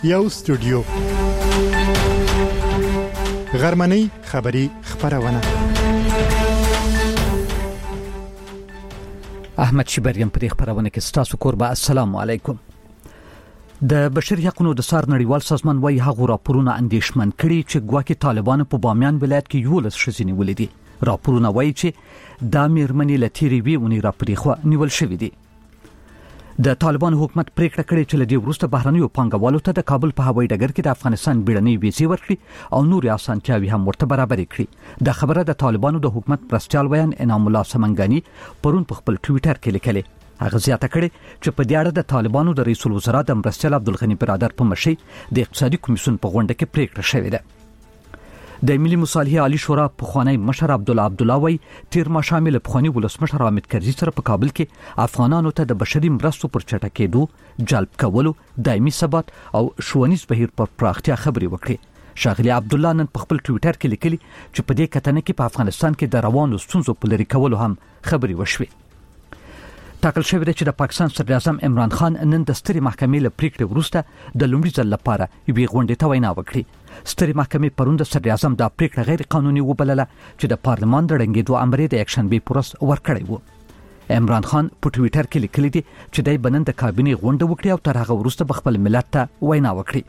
یو استودیو غرمنۍ خبری خبرونه احمد شبریم په خبرونه کې ستاسو کوربه السلام علیکم. د بشري حقوقو د سار نړیوال سازمان وايي هغه راپورونه اندېښمن کړي چې ګواکې طالبانو په بامیان ولایت کې 11 ښځې نیولې دي. راپورونه وايي چې دا مېرمنې له تیرې ویونې راپورې خو نیول شوې دي. د طالبان حکومت پریکړه کړې چې لدی وروسته بهرنیو پانګوالو ته د کابل په هوایي ډګر کې د افغانستان بیړنۍ ویزې ورکړي او نور اسانتیاوي هم ورته برابر کړي. د خبره د طالبانو د حکومت پرستیال ویان انعام الله سمنګانی پرون په خپل ټوئیټر کې لیکلي. هغه زیاته کړې چې په دې اړه د طالبانو د رئیس الوزرا د مرستیال عبدالغنی برادر په مشرۍ د اقتصادي کمیسیون په غونډه کې پریکړه شوې ده. د ملي مصالحې عالی شورا پخوانی مشر عبدالله وی تیر ماښام له پخوانی ولسمشر حامد کرزي سره په کابل کې افغانانو ته د بشري مرستو پر چټکېدو، جلب کولو، دایمي ثبات او ښوونیز بهیر پر پراختیا خبرې وکړي. شاغلی عبدالله نن په خپل ټوئیټر کې لیکلي چې په دې کتنه کې په افغانستان کې د روانو ستونزو په لري کولو هم خبرې وشوي. ټاکل شوی دی چې د پاکستان صدر اعظم عمران خان نن د سترې محکمې له پریکړې وروسته د لومړي ځل لپاره یوې غونډې ته وینا وکړي. سترې محکمې پرون د صدر اعظم دا پریکړه غیر قانوني وبلله چې د پارلمان د ړنګېدو امر د یکشنبې پورس ورکړی و. عمران خان په ټوئیټر کې لیکلي دي چې دای بنن د کابینې غونډه وکړي او تر هغه وروسته به خپل ملت ته وینا وکړي.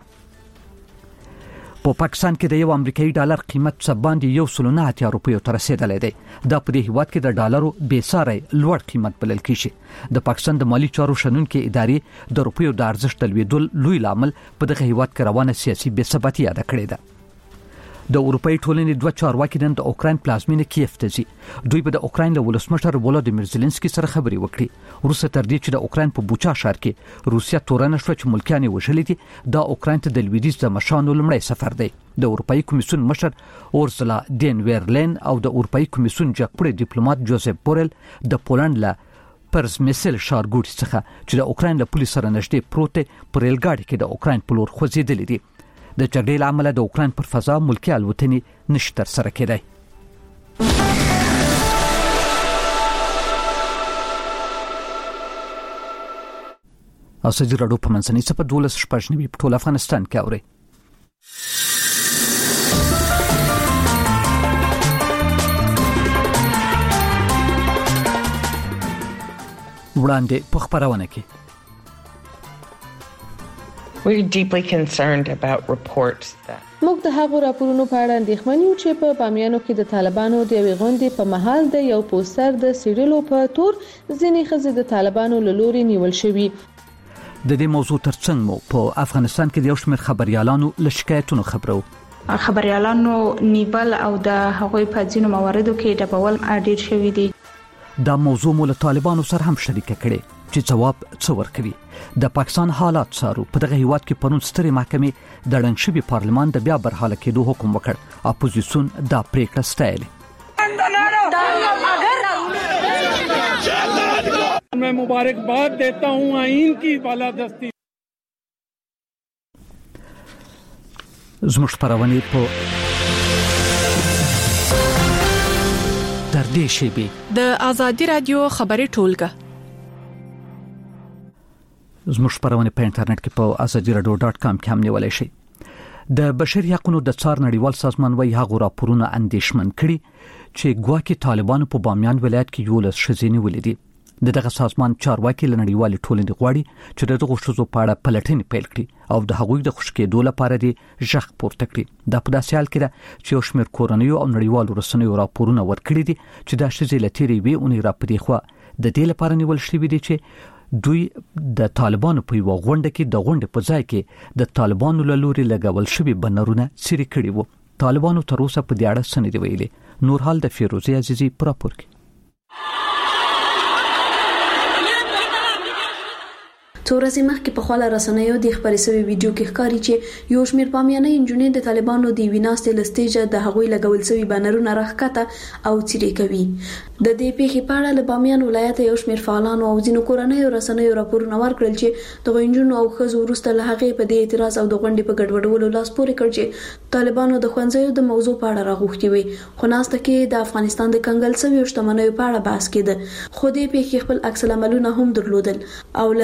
په پاکستان کې د یو امریکایي ډالر قیمت څه باندې 1.9 روپیو ته رسیدلی دی. دا په دې هیواد کې د ډالرو بېساری لوړ قیمت بلل کیږي. د پاکستان د مالی چارو شنونکو ادارې د روپیو د ارزښت لوړېدو لوی لامل په دغه هیواد کې روانه سیاسي بېثباتي یاد کړې ده. د اروپאי ټولنې دوه چارواکي نن د اوکراین پلازمینه کیف ته ځي. دوی به د اوکراین له ولسمشر ولادیمیر زيلنسکي سره خبرې وکړي. روسیه تر دې چې د اوکراین په بوچا ښار کې روسیه تورنه شو چې ملکیان یې وژلي دي، دا اوکراین ته د لویدیځ د مشانو لمړی سفر دی. د اروپאי کمیسیون مشر اورسلا دین ویرلین او د اروپאי کمیسیون جګپړی ډیپلوماټ جوزف بورل د پولند له پرزمسل ښارګوټي څخه چې د اوکراین له پولیس سره نږدې پروت پر ریلګاډي کې د اوکراین په لور خوځېدلي دي. د جګړې له امله د اوکراین پر فضا ملکی الوتنې نشي ترسره کېدای. اساسي راډیو په منځنۍ صفه 12 په ټول افغانستان کې اوري. وړاندې په خبرونه کې We're deeply concerned about reports that موږ د هغو راپورونو په اړه اندېښمن یو چې په بامیانو کې د طالبانو د یوې غونډې په مهال د یو پوسټر د سیریلو په تور ځینې ښځې د طالبانو له لوري نیول شوي. د دې موضوع ترڅنګ مو په افغانستان کې د یو شمېر خبريالانو له شکایتونو خبرو. خبريالانو نیول او د هغوی په ځینو مواردو کې ډبول ډېر شوي دي. دا موضوع مو له طالبانو سره هم شریکه کړي چې جواب څه ورکوي. د پاکستان حالات څارو. په دغه هیواد کې پرون سترې محکمې د ړنګ شوي پارلمان د بیا برحاله کېدو حکم وکړ. اپوزیسیون دا پریکړه ستایلې. मैं मुबारकबाद देता हूं आइन की بالادستی. زموږ خبرونه په تر دې شی د ازادي رادیو خبري ټولګه. زموږ خبرونه په انټرنیټ کې په azadiradio.com کې هم نیولای شئ. د بشري حقوقو د څار نړیوال سازمان وايي هغه راپورونه اندېښمن کړي چې ګواکې طالبانو په بامیان ولایت کې 11 ښځې نیولې دي. دغه سازمان چارواکي له نړیوال ټولنې غواړي چې دغه ښځو په اړه پلټنې پیل کړي او د هغوی د خوشکېدو لپاره دي ژغ پورته کړي. دا په داسې حال کې ده چې یو شمېر کورنیو او نړیوالو رسنیو راپورونه ورکړي دي چې دا ښځې له تیرې وې اونۍ راپدې خو د دې لپاره نیول شوي دي چې دوی د طالبانو په یو غونډه کې د غونډې په ځای کې د طالبانو له لوري لګول شوي بنرونه سری کړي وو. طالبانو تر اوسه په دې اړه څه نه دی ویلي. نور حال د فیروزي عزیزي پر راپور کې. څو ورځې مخکې په خپل رسنیو د خبري سوي ویډیو کې ښکاري چې یو شمېر بامیانه انجونې د طالبانو د ویناستې لستېجه د هغوی لګول سوي بانرونه راښکته او چیرې کوي. د دې پیښې په اړه له بامیان ولایت یو شمېر فعالانو او ځینو کورنیو رسنیو راپورونه ورکړل چې د انجونو او ښځو وروسته له هغې په دې اعتراض او د غونډې په ګډوډولو لاس پورې کړ چې طالبانو د ښوونځیو د موضوع په اړه راغوښتي وي. خو ناسته کې د افغانستان د کنګل سوي شتمنیو په اړه بحث کېده. خو دې پیښې خپل عکس العملونه هم درلودل او له هغه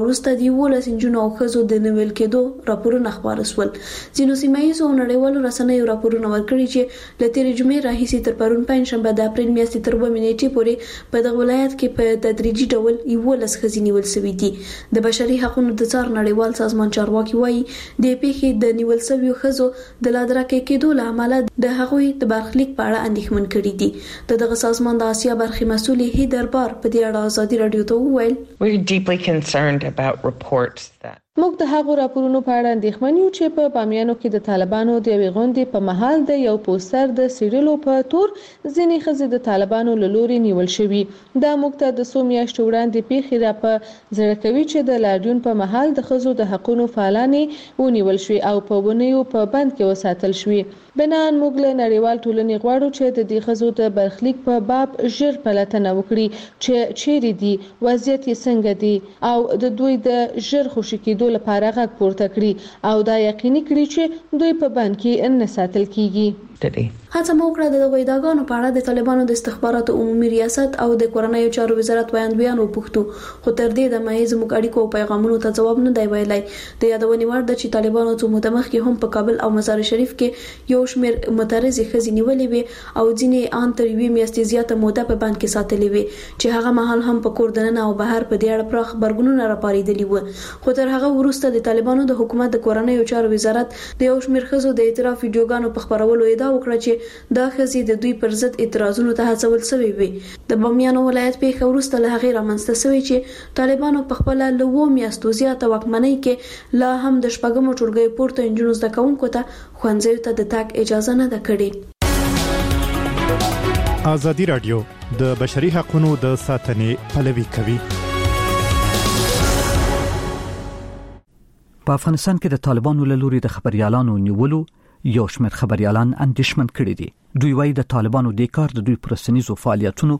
وروسته د 11 نجونو او ښځو د نیول کېدو راپورونه خبر شول. ځینو سیمایي او نړیوالو رسنیو راپورونه ورکړي چې ل تیر جمعې راهیسې تر پرون پنځشنبه د اپریل میاشتې تر 2 نیټې پورې په دغه ولایت کې په تدریجي ډول 11 ښځې نیول شوې دي. د بشري حقوقو د څار نړیوال سازمان چارواکي وایي د پیښې د نیول شویو ښځو د لادرکه کېدو له امله د هغوی د برخلیک په اړه اندېښمن کړي دي. دغه سازمان د آسیا برخې مسؤل هیدر بار په دې اړه ازادي رادیو ته وویل: We're deeply concerned about reports that موږ د هغو راپورونو په اړه اندېښمن یو چې په بامیانو کې د طالبانو د یوې غونډې په مهال د یو پوسټر د سیریلو په تور ځینې ښځې د طالبانو له لوري نیول شوي. دا موږ ته د 100 میاشتو وړاندې پیښې را په زړه کوي چې د لاریون په مهال د ښځو د حقوقو فعالانې ونیول شوي او په ونیو په بند کې وساتل شوي. بنان موږ له نړیوال ټولنې غواړو چې د دې ښځو د برخلیک په باب ژر پلټنه وکړي چې چیرې دي، وضعیت یې څنګه دی او د دوی د ژر خوشي کېدو لپاره غږ پورته کړي او دا یقیني کړي چې دوی په بند کې نه ساتل کیږي. هڅه مو کړه د غویداګانو په اړه د طالبانو د استخباراتو عمومي ریاست او د کورنیو چارو وزارت وړاندویان وپوښتو، خو تر دې د مایز موږ اړیکو او پیغامونو ته جواب نه دی ویلای. د یادونې وړ ده چې طالبانو څو موده مخکې هم په کابل او مزار شریف کې یو شمېر معترضې ښځې نیولې وي او ځینې ان تر 2 میاشتې زیاته موده په بند کې ساتلې وي چې هغه مهال هم په کور دننه او بهر په دې اړه پراخ خبرګونونه راپاریدلي وو. خو تر هغه وروسته د طالبانو د حکومت د کورنیو چارو وزارت د یو شمېر ښځو د اعتراف ویډیوګانو په خبرولو ادعا وکړه چې دا ښځې د دوی پر ضد اعتراضونو ته هڅول شوې وي. د بامیانو ولایت پیښه وروسته له هغې رامنځته شوې چې طالبانو په خپل له 2 میاشتو زیاته واکمنۍ کې لا هم د شپږمو ټولګیو پورته نجونو زده کوونکو ته ښوونځیو ته د تګ اجازه نه ده کړې. ازادي رادیو د بشري حقوقو د ساتنې پلوي کوي. په افغانستان کې د طالبانو له لوري د خبريالانو نیولو یو شمېر خبريالان اندېښمن کړي دي. دوی وايي د طالبانو د کار د دوی پرسنیزو فعالیتونو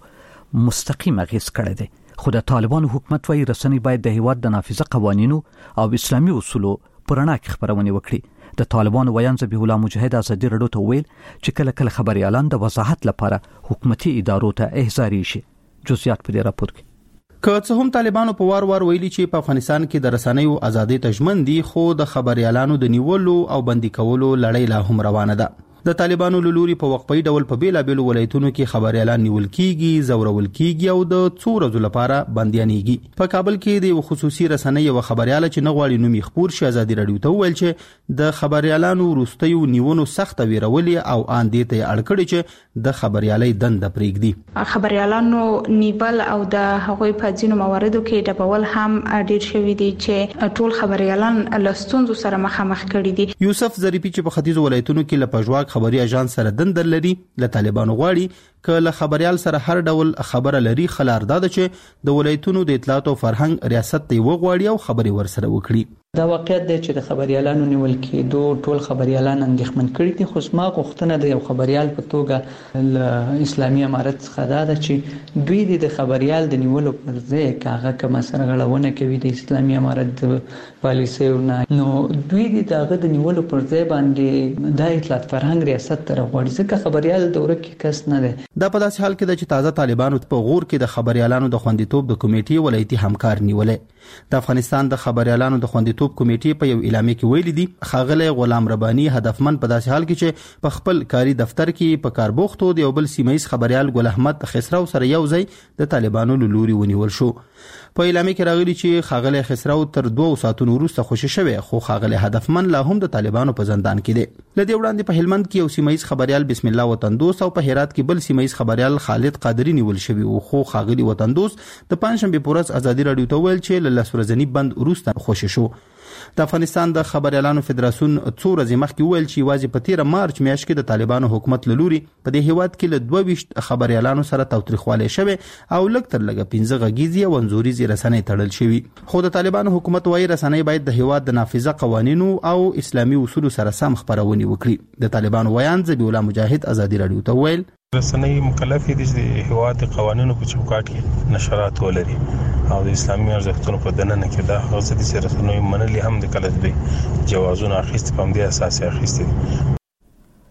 مستقیم اغیز کړی دی. خو د طالبانو حکومت وايي رسنۍ باید د هیواد د نافذه قوانینو او اسلامي اصولو پرنا کې خبرونه وکړي. د طالبانو ویان ذبیح الله مجاهد ازادي رادیو ته ویل چې کله کله خبريالان د وضاحت لپاره حکومتي ادارو ته احضاري شي. جزئیات په دې راپور کې. که څه هم طالبانو په وار ویلي چې په افغانستان کې د رسنیو ازادي تضمین دي، خو د خبريالانو د نیولو او بندي کولو لړۍ لا هم روانه ده. د طالبانو له لوري په وقفي ډول په بیلابېلو ولایتونو کې خبريالان نیول کیږي، زورول کیږي او د څو ورځې لپاره بنديانېږي. په کابل کې د خصوصي رسنۍ یو خبرياله چې نغواړي نوم یې خبر شي ازادي رادیو ته ویل چې د خبريالانو وروستیو نیونو سخت ویرولې او ان دې ته اړکړي چې د خبريالۍ دند پرېږدي. خبريالانو نیول او د هغوی په ځینو مواردو کې ډبول هم ډیر شوی دی چې ټول خبريالان له ستونزو سره مخامخ کړي دي. یوسف ظریفي چې په ختیځ ولایتونو کې لپجواک خبري اژانس سره دندر لري، له طالبانو غواړي که له خبريال سره هر ډول خبره لري خلار ده چې د ولایتونو د اطلاعات او فرهنګ ریاست ته وغواړي او خبري ورسره وکړي. دا واقعیت دی چې د خبريالانو نیول کېدو ټول خبريالان اندېښمن کړي دي. خو زما غوښتنه د یو خبريال په توګه ل اسلامي امارت څخه دا چې دوی د خبريال د نیولو پر ځای کاغه کوم سره غړونه کوي د اسلامي امارت پالیسیونه، نو دوی دغه د نیولو پر ځای باندې د اطلاعات فرهنګ ریاست ته غواړي ځکه خبريال د ورکه کس نه دی. دا په داسې حال کې د چې تازه طالبانو په غور کې د خبريالانو د خوندیتوب د کمیټې ولایتي همکار نیولې. د افغانستان د خبريالانو د خوندیتوب کمیټې په یو اعلامیه کې ویلي دي ښاغلی غلام رباني هدفمن په داسې حال کې چې په خپل کاري دفتر کې په کاربوختو د یو بل سیمایي خبريال ګل احمد خسرو سره یو ځای د طالبانو له لوري ونیول شو. په اعلامیه کې راغلي چې ښاغلی خسرو تر 2 ساعتونو وروسته خوشی شوی، خو ښاغلی هدفمن لا هم د طالبانو په زندان کې دی. لدې وړاندې په هلمند کې یو سیمایي خبريال بسم الله وطندوس او په هرات کې بل سیمایي خبريال خالد قادری نیول شوی او خو ښاغلی وطندوس د پنځشنبه په ورځ ازادي رادیو ته ویل چې له لسورزنی بند وروسته خوشی شو. د افغانستان د خبريالانو فدراسیون څو ورځې مخکې ویل چې واځي په 13 مارچ میاشت کې د طالبانو حکومت له لوري په دې هیواد کې له 22 خبريالانو سره تاوتریخوالی شوی او لږ تر لږه 15 غږیزي او انزوريزي رسنۍ تړل شوی. خو د طالبانو حکومت وايي رسنۍ باید د هیواد د نافذه قوانینو او اسلامي اصولو سره سم خبرونه وکړي. د طالبانو ویان ذبیح الله مجاهد ازادي رادیو ته ویل رسنۍ مکلف دي چې هیواد د قوانینو په چوکاټ کې نشرات ولري او د اسلامي ارزښتونو په دننه کې دا هغه څه چې رسنۍ منلي هم د کله د جوازونو اخیست په دې اساس اخیست دي.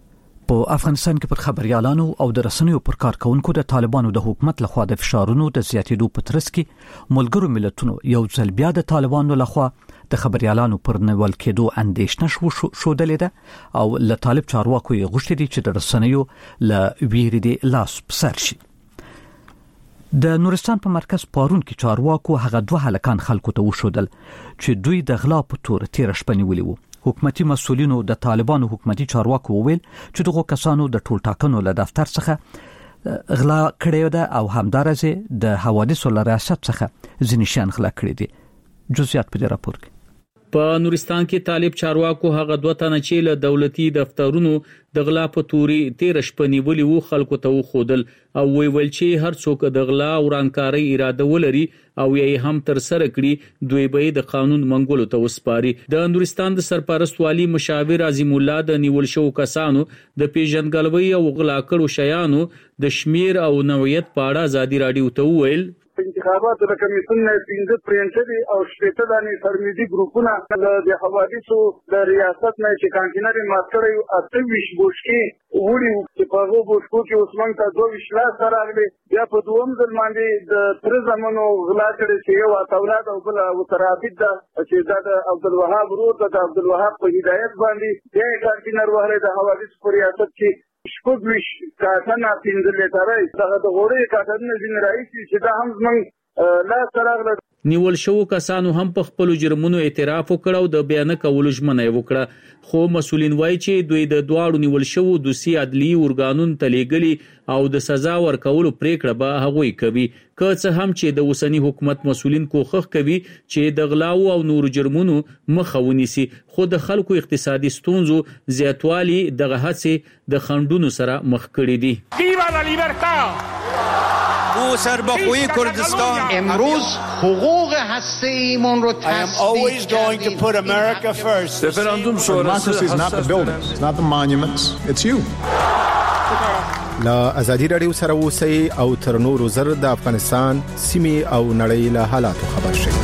په افغانستان کې پر خبريالانو او د رسنیو پر کارکونکو د طالبانو د حکومت لخوا د فشارونو د زیاتېدو په ترڅ کې ملګرو ملتونو یو ځل بیا د طالبانو لخوا د خبريالانو پر نیول کېدو اندېښنه شودلې ده او له طالب چارواکو یې غوښتي دي چې د رسنیو له ویرې دي لاس بسر شي. د نورستان په مرکز پارون کې چارواکو هغه دوه هلکان خلکو ته وشودل چې دوی د غلا په تور تیر شپه نیولي وو. حکومتي مسؤلینو د طالبانو حکومتي چارواکو وویل چې دغه کسانو د ټول ټاکنو له دفتر څخه غلا کړی ده او همدارسه د حوادثو له ریاست څخه ځینې شیان غلا کړی دي. جزئیات په دې راپور کې. په نورستان کې طالب چارواکو هغه دوه تنه چې له دولتي دفترونو د غلا په توري تیر شپه نیولي وو خلکو ته وخودل او ویل چې هر څوک د غلا او رانکاري اراده ولري او یې هم تر سره کړي دوی به د قانون منګولو ته وسپاري. د نورستان د سرپرست والی مشاور عظیم الله د نیول شو کسانو د پیژنګلوي او غلا کړو شیانو د شمیر او نوعیت په اړه ازادي رادیو ته ویل. انتخابات د کمیسیون نه 15 پرنټري او شپږ دانې فرمیدي ګروپونه د حوادثو د ریاست نه چې کانټینر ماستر او 28 بوشکي وړي چې په هغه بوشکو کې اوسمن ته 22 لاس راغلي. بیا په دوم ځل باندې د تر زمانو غلا کړي چې یو اولاد او بل وترابط ده چې د عبدالوهاب ورور د عبدالوهاب په هدایت باندې د کانټینر وهله د حوادث په ریاست کې شپږ کارتنه پیندلې ترای دغه د غوړې کارتنه ځین رئیس چې دا هم زمون لا سره نیول شو کسانو هم په خپل جرمونو اعتراف وکړ او د بیان کولو ژمنه وکړه. خو مسولین وایي چې دوی د دواړو نیول شو دوسي عدلي ورګانون تلېګلي او د سزا ورکولو پریکړه به هغوی کوي. که څه هم چې د اوسنی حکومت مسولین کوښښ کوي چې د غلاو او نور جرمونو مخه ونیسي خو د خلکو اقتصادي ستونزو زیاتوالی دغه هڅې د خندونو سره مخ کړي دي. ویوا لا لیبرټا او سربخوی کردستان امروز حقوق هسته‌ایمون رو I am always going to put America first. Referendum sonrası is not the buildings, it's not the monuments, it's you. لا ازادي رادیو سره اوسئ او تر نورو زر د افغانستان سیمې او نړۍ له حالاتو خبر شئ.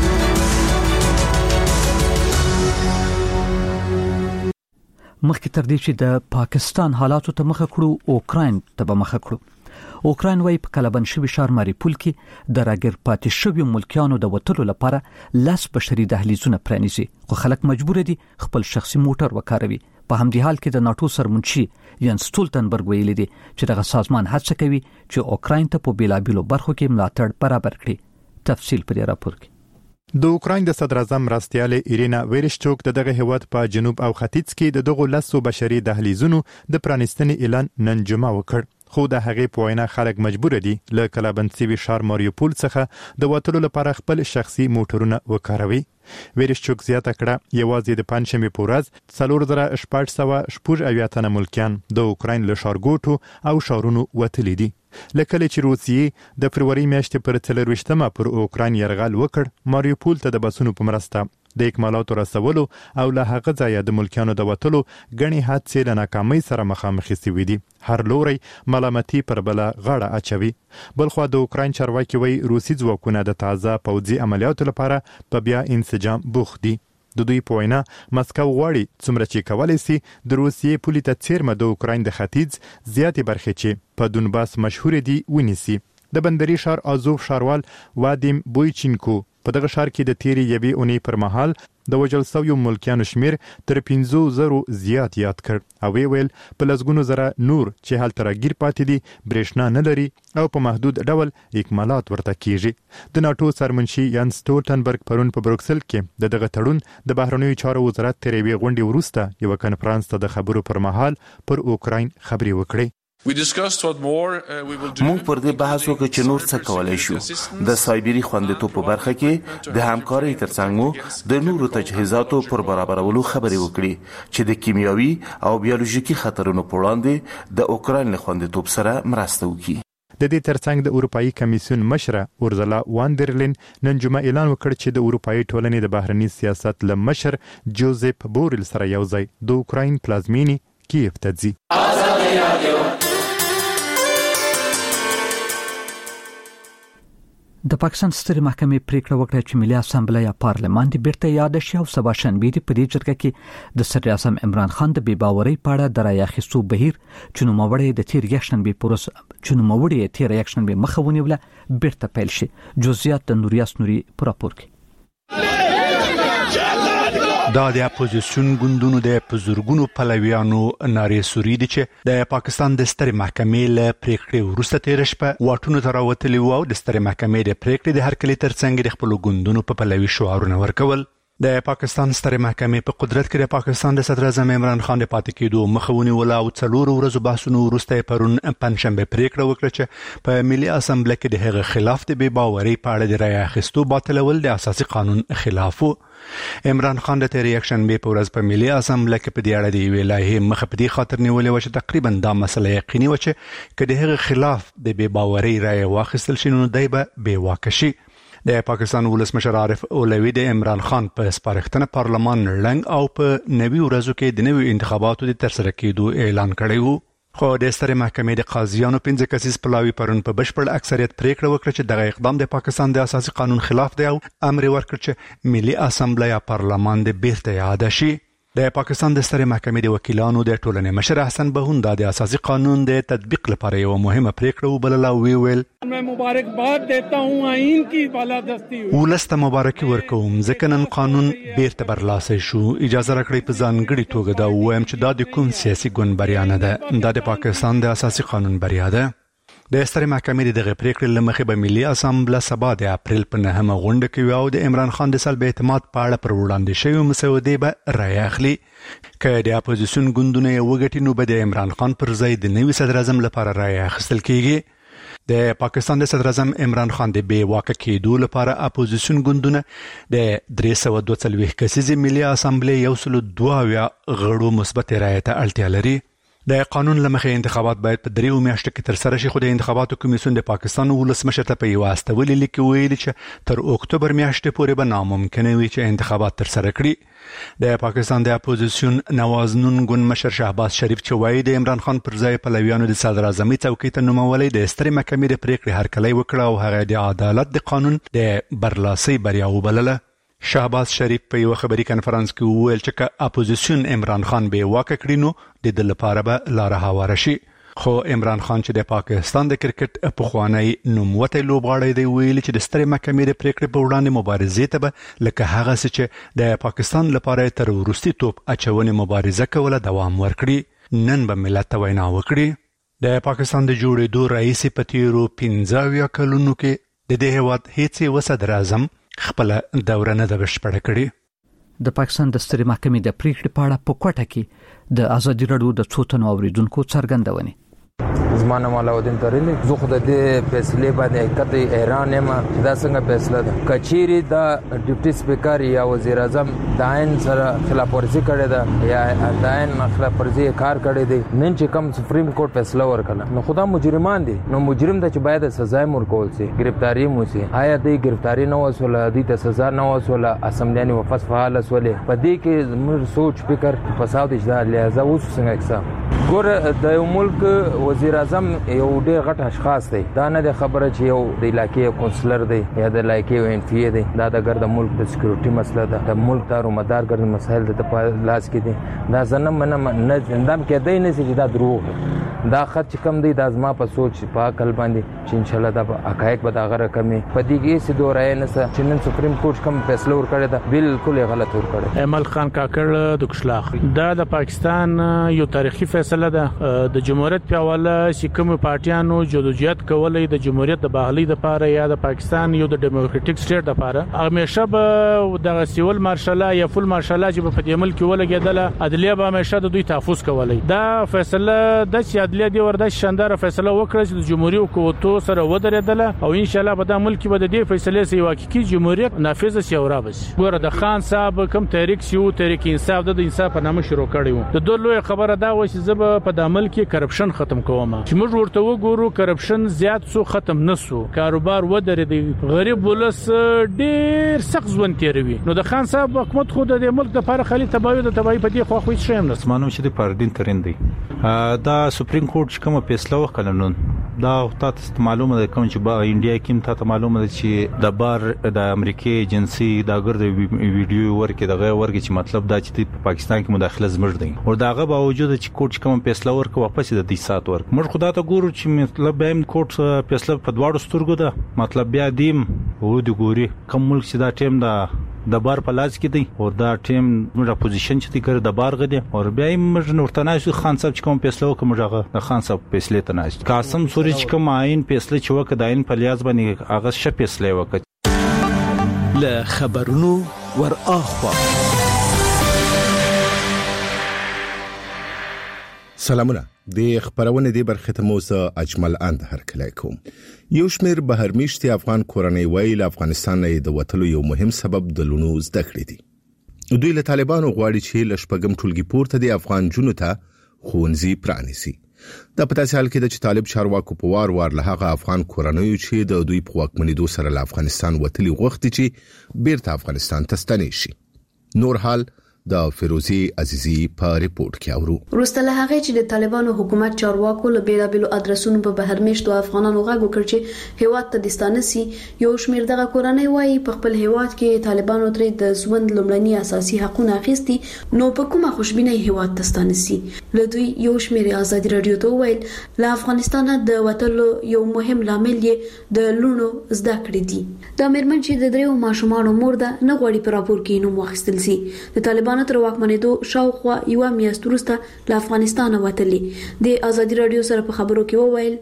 مخکې تر دې چې د پاکستان حالاتو ته مخه کړو اوکراین ته به مخه کړو. اوکراین وايي په کلبن شوی ښار ماریپول کې د راګر پاتې شوی ملکیانو د وټلو لپاره لاس بشري دهلیزونه پرانیزي خو خلک مجبور دي خپل شخصي موټر وکاروي. په همدې حال کې د ناتو سرمنشي ینس سټولټنبرګ ویلي دي چې دغه سازمان هڅه کوي چې اوکراین ته په بیلابیلو برخو کې ملاتړ برابر کړي. تفصیل په دې راپور کې. د اوکراین د صدر اعظم راستیاله ایرینا ویرشچوک دغه هیواد په جنوب او ختیځ کې دغه لاسو بشري دهلیزونو د پرانیستنې اعلان نن جمعه وکړ. خو د هغې په وینا خلک مجبور دي له کلابندسي شهر ماریوپول څخه د وټلو لپاره خپل شخصي موټرونه وکاروي. ویرشچوک زیاته کړه یوازې د پنځمې په ورځ 4680 تنه ملکیان د اوکراین له ښارګوټو او شهرونو وتلي دي. لکه چې روسیې د فروری میاشتې پر 24مه پر اوکراین یرغل وکړ ماریوپول ته د بسونو په مرسته د اکمالاتو رسولو او له هغه ځایه د ملکیانو د وټلو غني حادثې له ناکامۍ سره مخامخ شوي دي. هر لوري ملامتي پر بل غاړه اچوي. بلخو د اوکراین چارواکي وایي روسي ځواکونه د تازه پوځي عملیاتو لپاره په بیا انسجام بوخت دي. د دوی په وینا مسکو غواړي څومره چې کولی سي د روسیې پولې ته څیرمه د اوکراین د ختیځ زیاتې برخې چې په دونباس مشهور دي ونیسي. د بندري ښار آزوف ښاروال وادیم بویچینکو په دغه ښار کې د تیری یوې اونۍ پر مهال د وژل شویو ملکیانو شمیر تر 5,000 زیات یاد کړ او ویل په لسګونو زره نور چې هلته راګیر پاتې دي برېښنا نه لري او په محدود ډول اکمالات ورته کیږي. د ناتو سرمنشي ینس سټولټنبرګ پرون په بروکسل کې دغه تړون د بهرنیو چارو وزارت تر یوې غونډې وروسته یو کنفرانس ته د خبرو پر مهال پر اوکراین خبرې وکړې. مونږ پر دې بحث وکړو چې نور څه کولای شو. د سایبری خوندیتوب په برخه کې د همکارۍ ترڅنګ مو د نورو تجهیزاتو پر برابرولو خبرې وکړي چې د کیمیاوي او بیولوژیکي خطرونو په وړاندې د اوکراین له خوندیتوب سره مرسته وکړي. د دې ترڅنګ د اروپאי کمیسیون مشره اورزلا واندرلین نن جمعه اعلان وکړ چې د اروپאי ټولنې د بهرنی سیاست له مشر جوزف بورل سره یو ځای د اوکراین پلازمینی کیف ته ځي. د پاکستان سترې محکمې پریکړه وکړه چې ملي اسامبله یا پارلمان د بیرته یاد شي او سبا شنبه د پدې جرګه کې د صدر اعظم عمران خان د بیباورۍ په اړه د رایې اخیستو بهیر چې نوموړی د تیر یکشنبه پروسه چې نوموړی تیر یکشنبه مخه ونیوله بیرته پیل شي. جزئیات د نوریاس نوري پر راپور کې. دا د اپوزیسیون ګوندونو د پزورګونو پلویانو نارې سوري دي چې د پاکستان د سترې محکمې له پریکړې وروسته تیر شپه واټونو ته راوتلي وو او د سترې محکمې د پریکړې د هرکلي ترڅنګ د خپل ګوندونو په پلوي شعارونه ورکول. د پاکستان سترې محکمې په قدرت کې د پاکستان د صدر اعظم عمران خان د پاتې کېدو مخه ونیوله او 4 ورځو بحثونو وروسته پرون پنځشنبه پریکړه وکړه چې په ملي اسامبله کې د هغه خلاف د بې باورۍ په اړه د رایې اخیستو باطلول د اساسي قانون خلاف وو. عمران خان د تیر یکشنبه په ورځ په ملي اسامبله کې په دې اړه د یوې لایحې مخه په دې خاطر نیولې و چې تقریبا دا مسله یقیني و چې که د هغه خلاف د بې باورۍ رایې واخیستل شي نو دی به بې واکه شي. د پاکستان ولسمشر عارف اولوی د عمران خان په سپارښتنه پارلمان لنګ او په 90 ورځو کې د نوي انتخاباتو د ترسره کېدو اعلان کړی و. خو د سترې محکمې د قاضیانو 15 کسیز پلاوی پرون په بشپړ اکثریت پریکړه وکړه چې دغه اقدام د پاکستان د اساسي قانون خلاف دی او امر ورکړ چې ملي اسامبله یا پارلمان د بیرته یاد شي. د پاکستان د سترې محکمې د وکیلانو د ټولنې مشر احسن بهوندا د اساسي قانون د تطبیق لپاره یو مهمه پریکړه وبلله او ویل मैं मुबारकबाद देता हूं आइन की بالادستی ولسته مبارکي ورکوم ځکه نن قانون بیرته برلاسه شو. اجازه راکړئ په ځانګړي توګه دا وایم چې دا د کوم سیاسي ګوند بریا نه ده، دا د پاکستان د اساسي قانون بریا ده. د سترې محکمې دغه پریکړې لمخې به ملي اسامبله سبا د اپریل په 9مه غونډه کې او د عمران خان د سلب اعتماد په اړه پر وړاندې شوی مسودې به رایه اخلي. که د اپوزیسیون ګوندونه یې وګټي نو به د عمران خان پر ځای د نوي صدر اعظم لپاره رایه اخیستل کیږي. د پاکستان د صدر اعظم عمران خان د بې واکه کېدو لپاره اپوزیسیون ګوندونه د 342 کسیزې ملي اسامبلې 102 غړو مثبت رایې ته اړتیا لري. د قانون لمخې انتخابات باید په 3 میاشتو کې تر سره شي، خو د انتخاباتو کمیسیون د پاکستان ولسمشر ته په یو استولې لیک ویلي چې تر اکتوبر میاشتې پورې به ناممکن وي چې انتخابات تر سره کړي. د پاکستان د اپوزیسیون نواز نون ګوند مشر شهباز شریف چې وایي د عمران خان پر ځای پلویانو د صدر اعظمي څوکۍ ته نومولی د سترې محکمې د پریکړې هرکلی وکړه او هغه د عدالت د قانون د برلاسۍ بریا وبلله. شهباز شریف په یو خبري کانفرنس کې وویل چې که اپوزیسیون عمران خان به واکه کړي نو د دې لپاره به لاره هواره شي. خو عمران خان چې د پاکستان د کرکټ پخوانی نوموتی لوبغاړی دی ویلي چې د سترې محکمې د پریکړې په وړاندې مبارزې ته به لکه هغه څه چې د پاکستان لپاره تر وروستي توپ اچونې مبارزه کوله دوام ورکړي. نن به ملت ته وینا وکړي. د پاکستان د جوړېدو رئیس په تیرو 15 کلونو کې د دې هیواد هیڅ صدر اعظم خپل دوره نه ده بشپړه کړې. د پاکستان د سترې محکمې د پریکړې په اړه په کوټه کې د ازادي راډیو د څو تنو اوریدونکو څرګندونې. زمانه علاءالدین ترلی زه خو د دې فیصلې باندې کته حیران یم چې دا څنګه فیصله ده. کچيري دا ډیپټي سپیکر یا وزیر اعظم د عین سره خلاف ورزي کړې ده یا د عین خلاف ورزي کار کړی دی، نن چې کوم سپریم کورټ فیصله ورکړه نو خدا مجرمان دي، نو مجرم د چې باید سزا ورکول شي، گرفتاری مو شي. آیا دې گرفتاری نه وسوله، دې ته سزا نه وسوله، اسمبلیانو واپس فعال سولې. په دې کې زموږ سوچ فکر فساد اجازه لہذا اوس څنګه اکسا ګور د یو ملک وزیر اعظم یو ډېر غټ اشخاص دی، دا نه د خبره چې یو د علاقې کونسلر دی یا د علاقې یو ایم پی دی، دا د ګرد ملک د سکیورټي مسله ده، د ملک دارو مدار ګرد مسایل د په لاس کې دي. دا زنه نه اندام کېدای نه چې دا دروغ دا خط چې کم دی دا زما په سوچ په عقل باندې چې ان شاء الله دا حقایق به دا غره کمی په دې کې څه دورای نه چې نن سپریم کورټ کوم فیصله ورکړی دا بالکل غلط ورکړی. امل خان کاکړ د کشلاخ دا د پاکستان یو تاریخي فیصله ده د جمهوریت په حواله چې کوم پارټیانو جدوجہد کولای د جمهوریت د بحالي لپاره یا د پاکستان یو د ډیموکراټیک سټیټ لپاره همیشه به د سیول مارشال یا فول مارشال چې په دې ملک ولګیدله عدلیه به همیشه د دوی تحفظ کولای. دا فیصله د عدلیه دی ورده شاندار فیصله وکړه چې د جمهوریت قوتو سره ودرېدله او ان شاء الله به د ملک به د دې فیصلې سي واقعي جمهوریت نافذ سي او رابس. ګوره د خان صاحب کوم تحریک سیو تحریک انصاف د انصاف په نامه شروع کړی و. د دوه لوی خبره دا و چې زب په د ملک کرپشن ختم کوم چې موږ ورته وګورو کرپشن زیات سو ختم نسو، کاروبار ودرېد، غریب ولس ډېر سخت ژوند تیروي. نو د خان صاحب حکومت خو د ملک د لپاره خالي تباہي د تباہي په دې خو خو هیڅ شی هم نه اسمانو چې د پاردین ترين دی. دا سپریم سپریم کورټ کومه فیصله وکړه نو دا تاسو معلومه ده کوم چې په انډیا کې تاسو معلومه ده چې د بار د امریکای ایجنسی دا ګرځي ویډیو ورکې دغه ورکې چې مطلب دا چې په پاکستان کې مداخله زمړ دي او داغه باوجود چې کورټ کوم فیصله ورکړه واپس د 10 ساعت ورک موږ خدای ته ګورو چې مطلب به کورټ فیصله په دواړو سترګو ده مطلب بیا دیم و د ګوري کوم ملک چې دا ټیم د بار په لاس کې دی او دا ټیم موږ پوزیشن چې دی کړ د بار غدي او بیا موږ نورتناش خان صاحب چې کوم فیصله وکړ موږ د خان صاحب فیصله تناش قاسم سوري چې کوم عین فیصله چې وکړ د عین په لیاز باندې هغه ش فیصله وکړ له خبرونو ور اخوا سلامونه د خبرونه دی برخه ته موزه اجمل اند هر کله کوم یو شمیر بهرمیشتي افغان کورنۍ ویل افغانستان نه د وټلو یو مهم سبب د لونو زده کړې دي دوی له طالبانو غواړي چې لشپګم ټولګي پورته دي افغان جنو ته خونځي پرانیسي د پتا سال کې د طالب چارواکو په وار له هغه افغان کورنۍ چې د دوی په واکمنۍ سره له افغانستان وټلي غوښتي چې بیرته افغانستان ته ستنې شي نور حال د فیروزی عزیزی په ریپورت کې اورو وروسته له هغه چې د طالبانو حکومت چارواکو له بیلابیلو ادرسونو په بهرمیشتو افغانانو غږ وکړ چې هیواد ته د ستانسي یو شمیر دغه کورنۍ وایي په خپل هیواد کې طالبانو ترې د ژوند لومړني اساسي حقوقونه اخیستي نو په کومه خوشبینه هیواد ته ستانسي له دوی یو شمیر آزادي رادیو ته ویل له افغانستان د وټلو یو مهم لامل یې د لونو زده کړې دي د امرمن چې د دریو ماشومانو مور ده نه غوړي پر راپور کې نوم واخیستل سي د طالبانو تر واکمنېدو شاوخوا یو میاشت وروسته له افغانستان وتلي د آزادي رادیو سره په خبرو کې وویل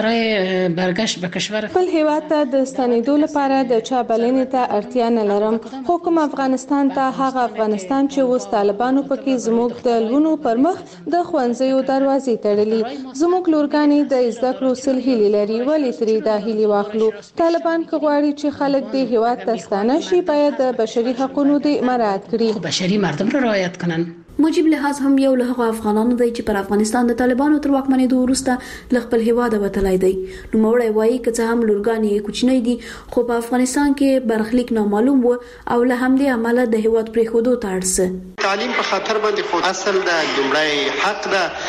برای برگشت به کشور خپل هیواد ته د ستنېدو لپاره د چا بلنې ته اړتیا نه لرم خو کوم افغانستان ته هغه افغانستان چې اوس طالبانو پکې زموږ د لونو پر مخ د خوانځيو دروازې تړلي زموږ لورګانی د زده کړو سلهلي لري ولې ترې د هلي واخلو طالبان کغواړي چې خلک د هیواد ته ستانه شي باید د بشري حقوقو د مراعات کړي بشري مردم را رعایت کنن موجب لحاظ هم یو له هغه افغانانو دی چې پر افغانستان د طالبانو تر واکمنېدو وروسته له خپل هیواد وتلای دی نو موړی وایي چې هم لورګانی کوچنی دي خو په افغانستان کې برخلیک نامعلوم وو او له همدې عمله د هیواد پرې خودو تړس تعلیم په خاطر باندې خو اصل د لومړی حق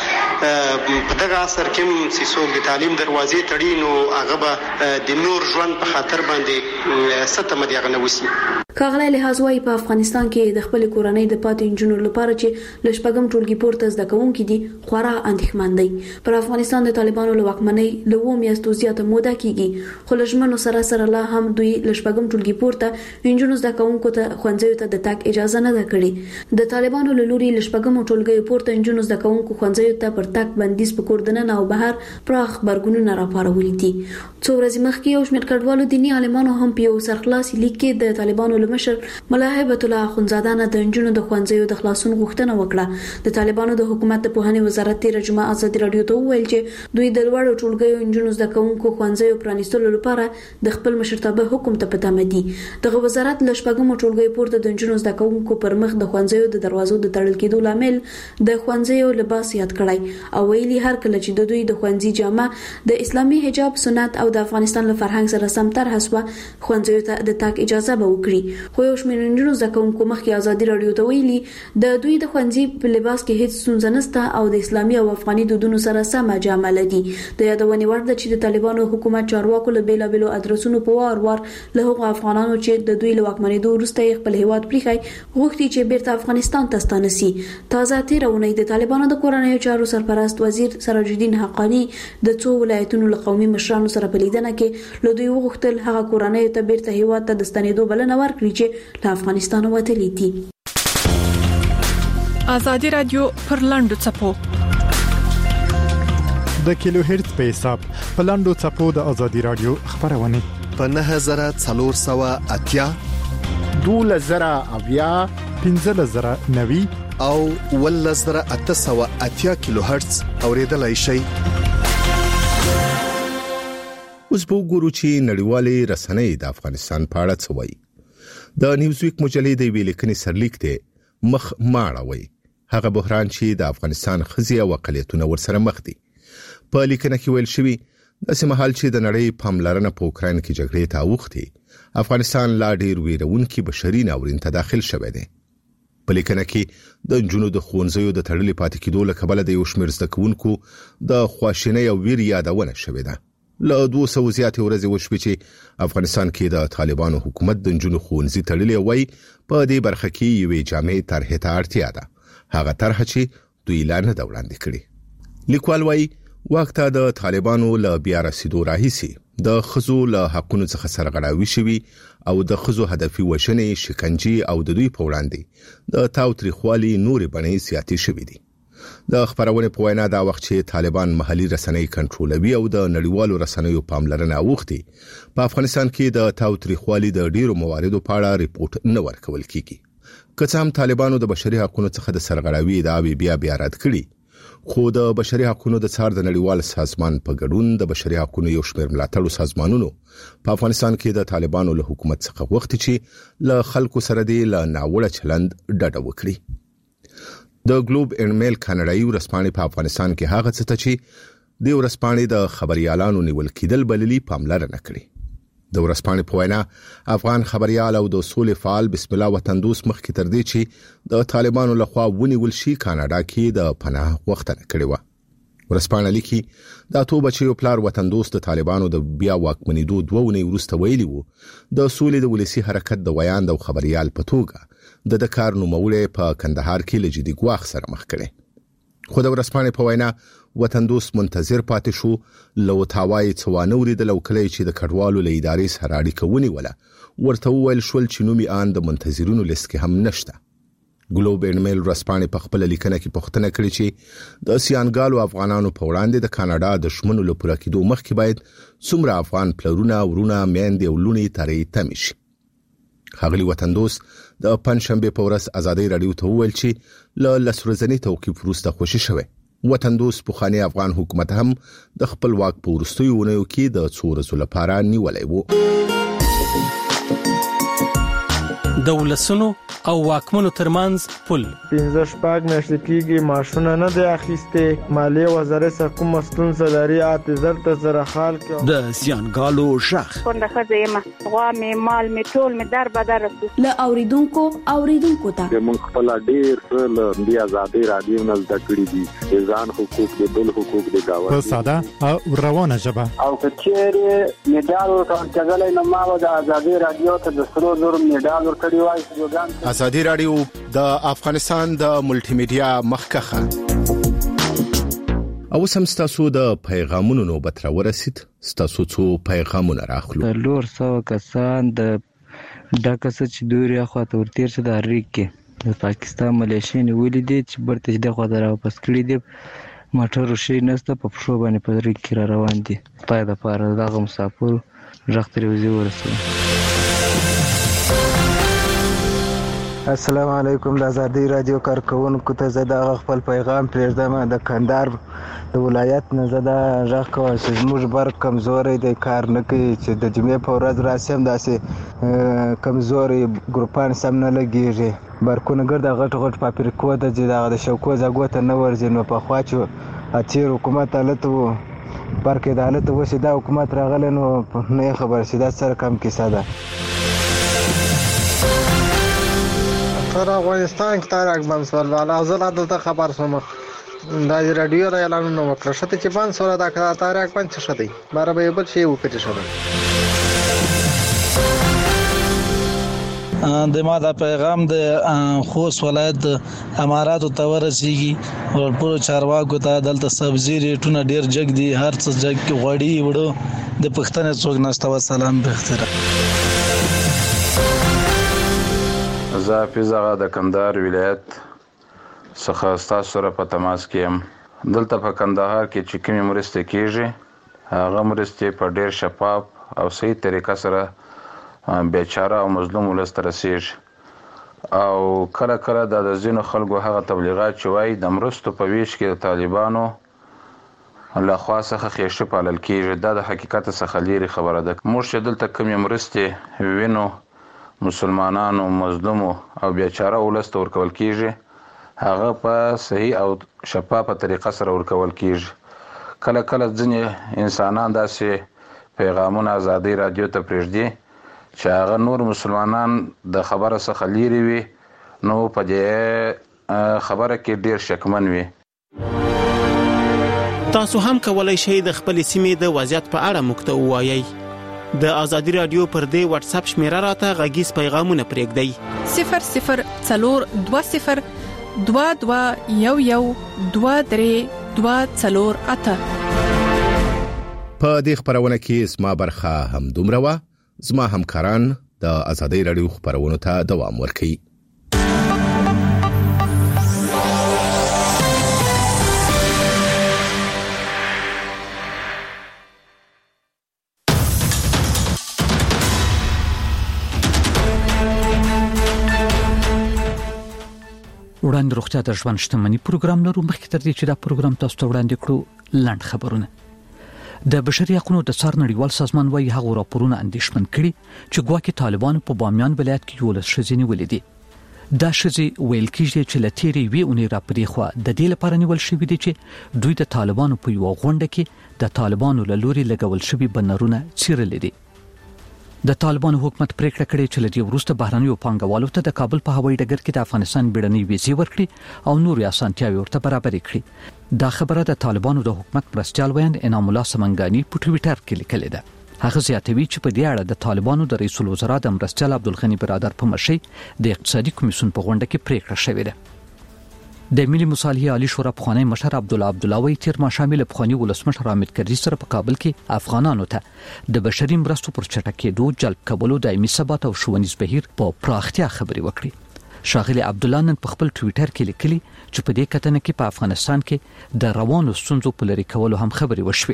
ده په دغه اثر کې چې څوک د تعلیم دروازې تړي نو هغه به د نور ژوند په خاطر باندې ستمه دی غنه وسی کاغله لحاظ وایي په افغانستان کې د خپل کورنۍ د پاتې انجونو لپاره چې لشپګم ټولګي پورته زده کوونکي دي خورا اندېښمن دي پر افغانستان د طالبانو له واکمنۍ له 2 میاشتو زیاته موده کېږي خو لژمنو سره لا هم دوی لشپګم ټولګي پورته انجونو زده کوونکو ته خوندزیو ته د تاک اجازه نه ده کړې د طالبانو له لوري لشپګم ټولګي پورته انجونو زده کوونکو خوندزیو ته پر تاک بندیز په کوردنه او بهر پراخ خبرګونونه راپارولې دي څو ورځې مخکې یو شمېر کډوالو دینی عالمانو هم په یو سرخلاص لیک کې د طالبانو له مشر ملا هیبت الله اخونزاده نه د انجونو د خوندزیو د خلاصون غوښتنه وکړه د طالبانو د حکومت د پوهنې وزارت تیر جمعه آزادي رادیو ته وویل چې دوی د لوړو ټولګیو انجونو زده کوونکو خوندزیو پرانیستلو لپاره د خپل مشرتابه حکم ته پټه دي دغه وزارت له شپږم ټولګیو پورته د انجونو زده کوونکو پر مخ د خوندزیو د دروازو د تړل کېدو لامل د خوندزیو لباس یاد کړای او ویلي هر کله چې د دوی د خوندزي جامه د اسلامي حجاب سنت او د افغانستان له فرهنګ سره سمتر حسوه خوندزیو ته د تاک اجازه به وکړي خو یو شمېر انجونو زده کوونکو مخکې آزادي رادیو ته ویلي د دوی د خوندزي په لباس کې هیڅ ستونزه نشته او د اسلامي او افغاني دودونو سره سم جامه لدی د یادونې وړ ده چې د طالبانو حکومت چارواکو له بیلابیلو ادرسونو په وار له هغو افغانانو چې د دوی له واکمنېدو وروسته خپل هیواد پریخي غوښتي چې بیرته افغانستان ته ستانه شي تازه تیرونه د طالبانو د کورنیو چارو سرپرست وزیر سراج الدین حقانی د څو ولایتونو له قومي مشرانو سره په لیدنه کې له دوی وغوښتل هغه کورنیو ته بیرته هیواد ته د ستنېدو بلنه ورکړي چې له افغانستان وتلي دي آزادي رادیو پر لاندو چپو د کیلو هرتز په حساب په لاندو چپو د آزادي رادیو خبرونه په 9480 2000 1590 او 1880 کیلو هرتز اوریدلای شي اوس په ګورو چې نړیوالې رسنۍ د افغانستان په اړه څه وایي د نیوزویک مجلې د ویلکني سرلیک ته مخ ماړوي هغه بحران چې د افغانستان خزي او اقلیتونه ورسره مخ دي په لیکنه کې ویل شوی د سیمهال چې د نړۍ پاملرنه په اوکراین کې جګړې ته اوختي افغانستان لا ډیر ویرونکي بشري ناورین ته داخل شوی دی په لیکنه کې د جنونو د ښوونځیو د تړلې پاتې کېدو له کبله د یو شمېر زده کوونکو د خواشینۍ او ویر یادونه شوې ده. له 200 زیاتې ورځې وشوې چې افغانستان کې د طالبانو حکومت د جنونو ښوونځي تړلې وای په دې برخه کې یوې جامع طرحې ته اړتیا ده. هغه طرح چې دوی لا نه وړاندې کړي. لیکوال وایي وخت د طالبانو له بیا رسیدو راهیسي د خزو له حقونو څخه سرغړاوي شوي او د خزو هدفي وژنې، شکنجې او د دوی په وړاندې د تاوتریخوالي نورې بڼې زیاتې شوي دي. د خبرونې په وینا دا وخت چې طالبان محلي رسنۍ کنټرولوي او د نړیوالو رسنیو پاملرنه اوختي، په افغانستان کې د تاوتریخوالي د ډیرو مواردو په اړه ریپورت نه ورکول کیږي. که څه هم طالبانو د بشري حقوقو څخه د سرغړاوي ادعاوې بیا رد کړي، خو د بشري حقوقو د څار د نړیوال سازمان په ګډون د بشري حقوقو یو شمېر ملاتړو سازمانونو په افغانستان کې د طالبانو له حکومت څخه وخت چې له خلکو سره دی له ناوړه چلند ډډه وکړي. د ګلوب اینډ میل کاناډایي ورځپاڼې په افغانستان کې هغه څه ته چې د ورځپاڼې د خبريالانو نیول کېدل بللي پاملرنه کړي. د ورځپاڼې په وینا افغان خبريال او د سولې فعال بسم الله وطن دوست مخکې تر دې چې د طالبانو لخوا ونیول شي کاناډا کې د پناه غوښتنه کړې و. ورځپاڼه لیکي د اتو بچیو پلار وطن دوست د طالبانو د بیا واکمنېدو 2 ونې وروسته ویلي وو د سولې د ولسی حرکت د ویاند او خبريال په توګه د کار نوموړی په کندهار کې له جدي ګواښ سره مخ کړي. خو د ورځپاڼې په وینا وطن دوست منتظر پاتې شو لو تاوای څوانوري د لوکلې چې د کډوالو له ادارې سره اړیکه ونیوله ورته ویل شول چې نومي ان د منتظرونو لیست کې هم نشته. ګلوب اینډ میل ورځپاڼې په خپل لیکنه کې پوښتنه کړې چې د سیانګالو افغانانو په وړاندې د کاناډا د شمنو له پوره کېدو مخکې باید څومره افغان پلرونه، ورونه، میندې او لونې ترې تم شي. ښاغلي وطن دوست د پنځشنبه په ورځ ازادي رادیو ته وویل چې له لسورزنی توقیف وروسته خوشی شوه. وطن دوست پخوانی افغان حکومت هم د خپل واک په وروستیو ونیو کې د څو ورځو لپاره نیولای وو. د ولسونو او واکمنو ترمنځ پل 15 میاشتې کېږي معاشونه نه دی اخیسته. مالیه وزارت څخه کوم ستونزه لري اعتذار ته زره حال کې د سیانګالو شخ څنګه خځه غوا می مال می ټول می در بدر له اوریدونکو ته موږ خپل ډیر له دی ازادي رادیو نه زده کړی دي ځان حقوق د بل حقوق د گاوه په ساده او روانه ژبه او کچېره میډال ورکړل نه ما د ازادي رادیو ته د سرو زور میډال ورکړی وای. ازادي رادیو د افغانستان د ملټي میډیا مخکخه او سمستاسو د پیغامونو نوبت را ورسید. ستاسو څو پیغامونه راخلو. د لور سو کسان د ډاکس چې دوري اخواته ورتیر شه د اړیک کې د پاکستان ملیشیا نیولې دي چې برته د خوا درا واپس کړی دي. موټر شي نسته په پښو باندې په اړیک کې را روان دي. پای د پاره دغه مسافر ژغتري وزي ورسول. السلام علیکم. د ازادي رادیو کارکونکو ته زه د خپل پیغام پرېږدم. د کندهار د ولایت نه زه د ژغ کوم چې موږ بر کمزوري د کار نه کوي چې د جمعې په ورځ راسم داسې کمزوري ګروپان سم نه لګیږي. برکونه ګرد غټ پاپریکو د د شوکو زګو ته نه ورځي. نو په خوا چې اچیر حکومت حالت وو برکې د حالت وو چې دا حکومت راغلی نو نه خبر شي دا سره کم کیسه ده. تر افغانستان کې تارک بنسول والا زلا دلته خبر سوم د رادیو را اعلان نو وکړه شته چې بنسول دا تارک بنس شته بار به بل شی وکړي شته. د ما دا پیغام د خوست ولایت اماراتو ته ورسیږي او ټول چارواکو ته دلته سبزی ریټونه ډیر جګ دي. هر څه جګ غوړی وړو د پښتنې څوک نشته. والسلام بخیر. زه فیضا د کندهار ولایت څخه تاسو سره په تماس کې یم. دلته په کندهار کې چې کومې مرستې کیږي هغه مرستې په ډیر شفاف او صحیح طریقه سره بیچاره او مظلوم ولست رسیږي او کله کله د ځینو خلکو هغه تبلیغات چې وایي د مرستو په ویش کې د طالبانو له خوا څخه خېشه پالل کیږي. دا د حقیقت څخه لري خبره ده. موږ چې دلته کومې مرستې وینو مسلمانانو مظلومو او بیچاره ولست ورکول کیږي هغه په صحیح او شفافه طریقه سره ورکول کیږي. کله کله ځینې انسانان داسې پیغامونه ازادي رادیو ته پرېږدي چې هغه نور مسلمانان د خبره څخه لري وي نو په دې خبره کې ډیر شکمن وي. تاسو هم کولای شئ د خپل سیمې د وضعیت په اړه موږ ته ووایئ. د آزادي رادیو پر دې واتس اپ شمیره راته غږیز پیغامونه پرېږدئ. 0020 2211 23 په دې خبرونه کې اسما برخه هم دومره وا. زما همکاران د آزادي رادیو خبرونو ته دوام ورکوي. وړاندې روغتیا د ژوند شتمنۍ پروګرام لرو. مخکې تر دې چې دا پروګرام تاسو ته وړاندې کړو لاند خبرونه. د بشري حقوقو د څار نړیوال سازمان وايي هغه راپورونه اندېښمن کړي چې ګواکې طالبانو په بامیان ولایت کې 11 ښځې نیولې دي. دا ښځې ویل کېږي چې لتيري وی اونې را پرې خو د دې لپاره نیول شوې دي چې دوی د طالبانو په یو غونډه کې د طالبانو له لوري لګول شوی بنرونه چیرلې دي. د طالبانو حکومت پریکړه کړې چې لدی وروسته بهرنیو پانګوالو ته د کابل په هوایي ډګر کې د افغانستان بیړنۍ ویزې ورکړي او نور اسانتیاوې ورته برابرې کړي. دا خبره د طالبانو د حکومت مرستيال ویاند انعام الله سمنګانی په ټوئیټر کې لیکلې ده. هغه زیاتوي چې په دې اړه د طالبانو د رئیس الوزرا د مرستيال عبدالغنی برادر په مشرۍ د اقتصادي کمیسیون په غونډه کې پریکړه شوې ده. د ملي مصالحې عالی شورا پخوانی مشر عبدالله وی تیر ما شامل پخوانی ولسمشر حامد کرزي سره په کابل کې افغانانو ته د بشري مرستو پر چټکېدو جلب کولو دایمي ثبات او ښوونیز بهیر په پراختیا خبرې وکړي. شاغلي عبدالله نن په خپل ټوئیټر کې لیکلي چې په دې کتنه کې په افغانستان کې د روانو ستونزو په لري کولو هم خبرې وشوي.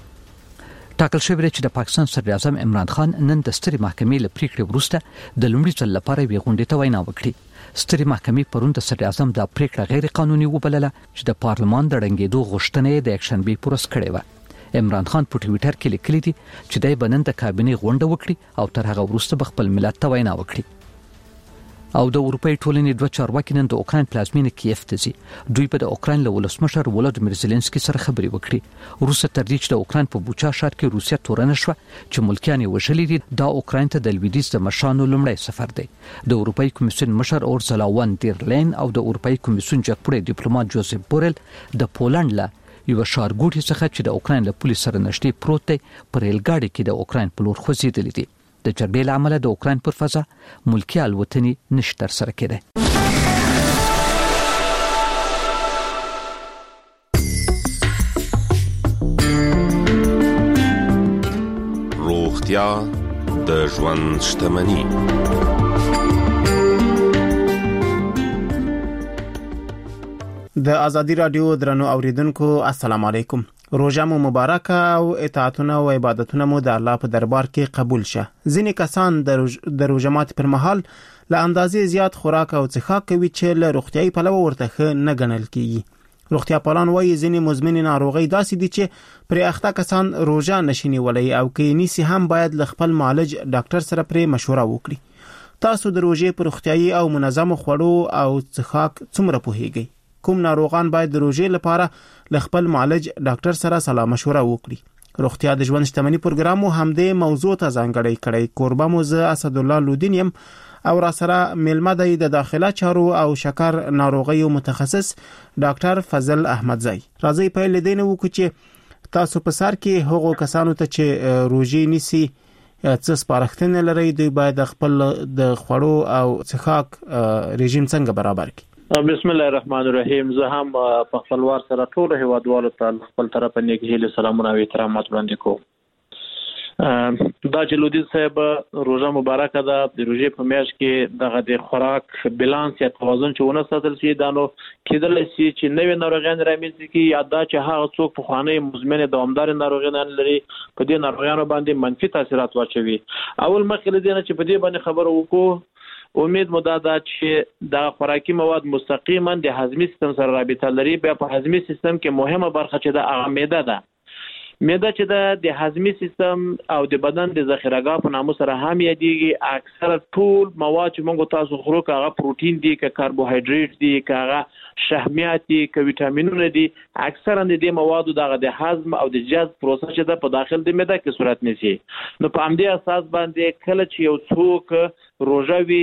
ټاکل شوی چې د پاکستان صدر اعظم عمران خان نن د سترې محکمې له پریکړې وروسته د لومړي ځل لپاره وی غونډې ته وینا وکړي. سترې محکمې پرون د صدر اعظم د پریکړه غیر قانوني وبلله چې د پارلمان د رنګېدو غوښتنه د یکشنبه پورس کړې و. عمران خان په ټوئیټر کې لیکلي دي چې د بنن د کابینې غونډه وکړي او تر هغه وروسته خپل ملت ته وینا وکړي. او د اروپای ټولنې دوه چارواکي نن د اوکراین پلازمینه کیف ته ځي. دوی په د اوکراین له ولسمشر ولادیمیر زيلنسکي سره خبرې وکړي. روسیه تر دې چې د اوکراین په بوچا ښار کې روسیه تورنه شو چې ملکیان یې وژلي دي. دا اوکراین ته د لویدیځ د مشرانو لومړی سفر دی. د اروپای کمیسیون مشر اورسولا وان دیر لاین او د اروپای کمیسیون جګپوړی ډیپلوماټ جوزف بورل د پولند له یو ښارګوټي څخه چې د اوکراین له پولیس سره نږدې پروت دی پر ریلګاډي کې د اوکراین په لور خوځېدلي دي. د جګړې له امله د اوکراین پر فضا ملکی الوتنې نشي ترسره کېدای. روغتیا د ژوند شتمني. د آزادي رادیو درنو اوریدونکو السلام علیکم. روزه مو مبارکه او اطاعتونه او عبادتونه مو د الله په دربار کې قبول شه. ځینې کسان د روزه ماتي پر مهال له اندازې زیات خوراک او څښاک کوي چې له روغتیايي پلوه ورته نه ګڼل کیږي. روغتیا پالان وايي ځینې مزمن ناروغي داسې دي چې پر اخته کسان روزه نشي نیولای او کې نيسي هم باید ل خپل معالج ډاکټر سره پر مشوره وکړي. تاسو د روزه پر روغتیايي او منظم خوړو او څښاک څومره پوهیږئ؟ کوم ناروغان باید د روزه لپاره ل خپل معالج ډاکټر سره سلا مشوره وکړي؟ روغتیا د ژوند شتمنۍ پروګرام هم د موضوع ته ځانګړی کړی. قربا موزه اسد الله لودینیم او را سره ملمه د داخله چارو او شکر ناروغیو متخصص ډاکټر فضل احمدزی. راځي په لیدنه وکړو چې تاسو په سر کې هغو کسانو ته چې روزي نیسی څه سپارښتنه لري دوی باید خپل د خوړو او څښاک رژیم څنګه برابر کړي؟ بسم الله الرحمن الرحیم. زه هم په خپلوار سره ټول هیوادوالو ته خپل طرفه نیکهیله سلامونه او احترامات وړاندې کوم. دا چې لودي صاحب روزه مبارکه ده. د روزې په میاشت کې دغه د خوراک بیلانس یا توازن چې ونه ساتل شي دا نو کېدل شي چې نوې ناروغیان رامنځته کړي یا دا چې هغه څوک په خواني مزمن دوامدار ناروغیان لري په دې ناروغیانو باندې منفي تاثیرات واچوي. اول مخکې دې نه چې په دې باندې خبر وکړو امید مو دا ده چې دا خوراکي مواد مستقیما د هضمي سیستم سره رابطه لري. بیا په هضمي سیستم کې مهمه برخه چې د معده ده. معده چې د هضمي سیستم او د بدن د ذخیره‌ګاه په نامه سره هم یادېږي. اکثره ټول مواد چې موږ تاسو خورو هغه پروتین دي که کاربوهایډریټ دي که هغه شحمیات دي که ویټامینونه دي. اکثره د دې موادو د هضم او د جذب پروسه چې په داخل د معده کې صورت نیسي. نو په همدې اساس باندې کله چې یو څوک روژه وي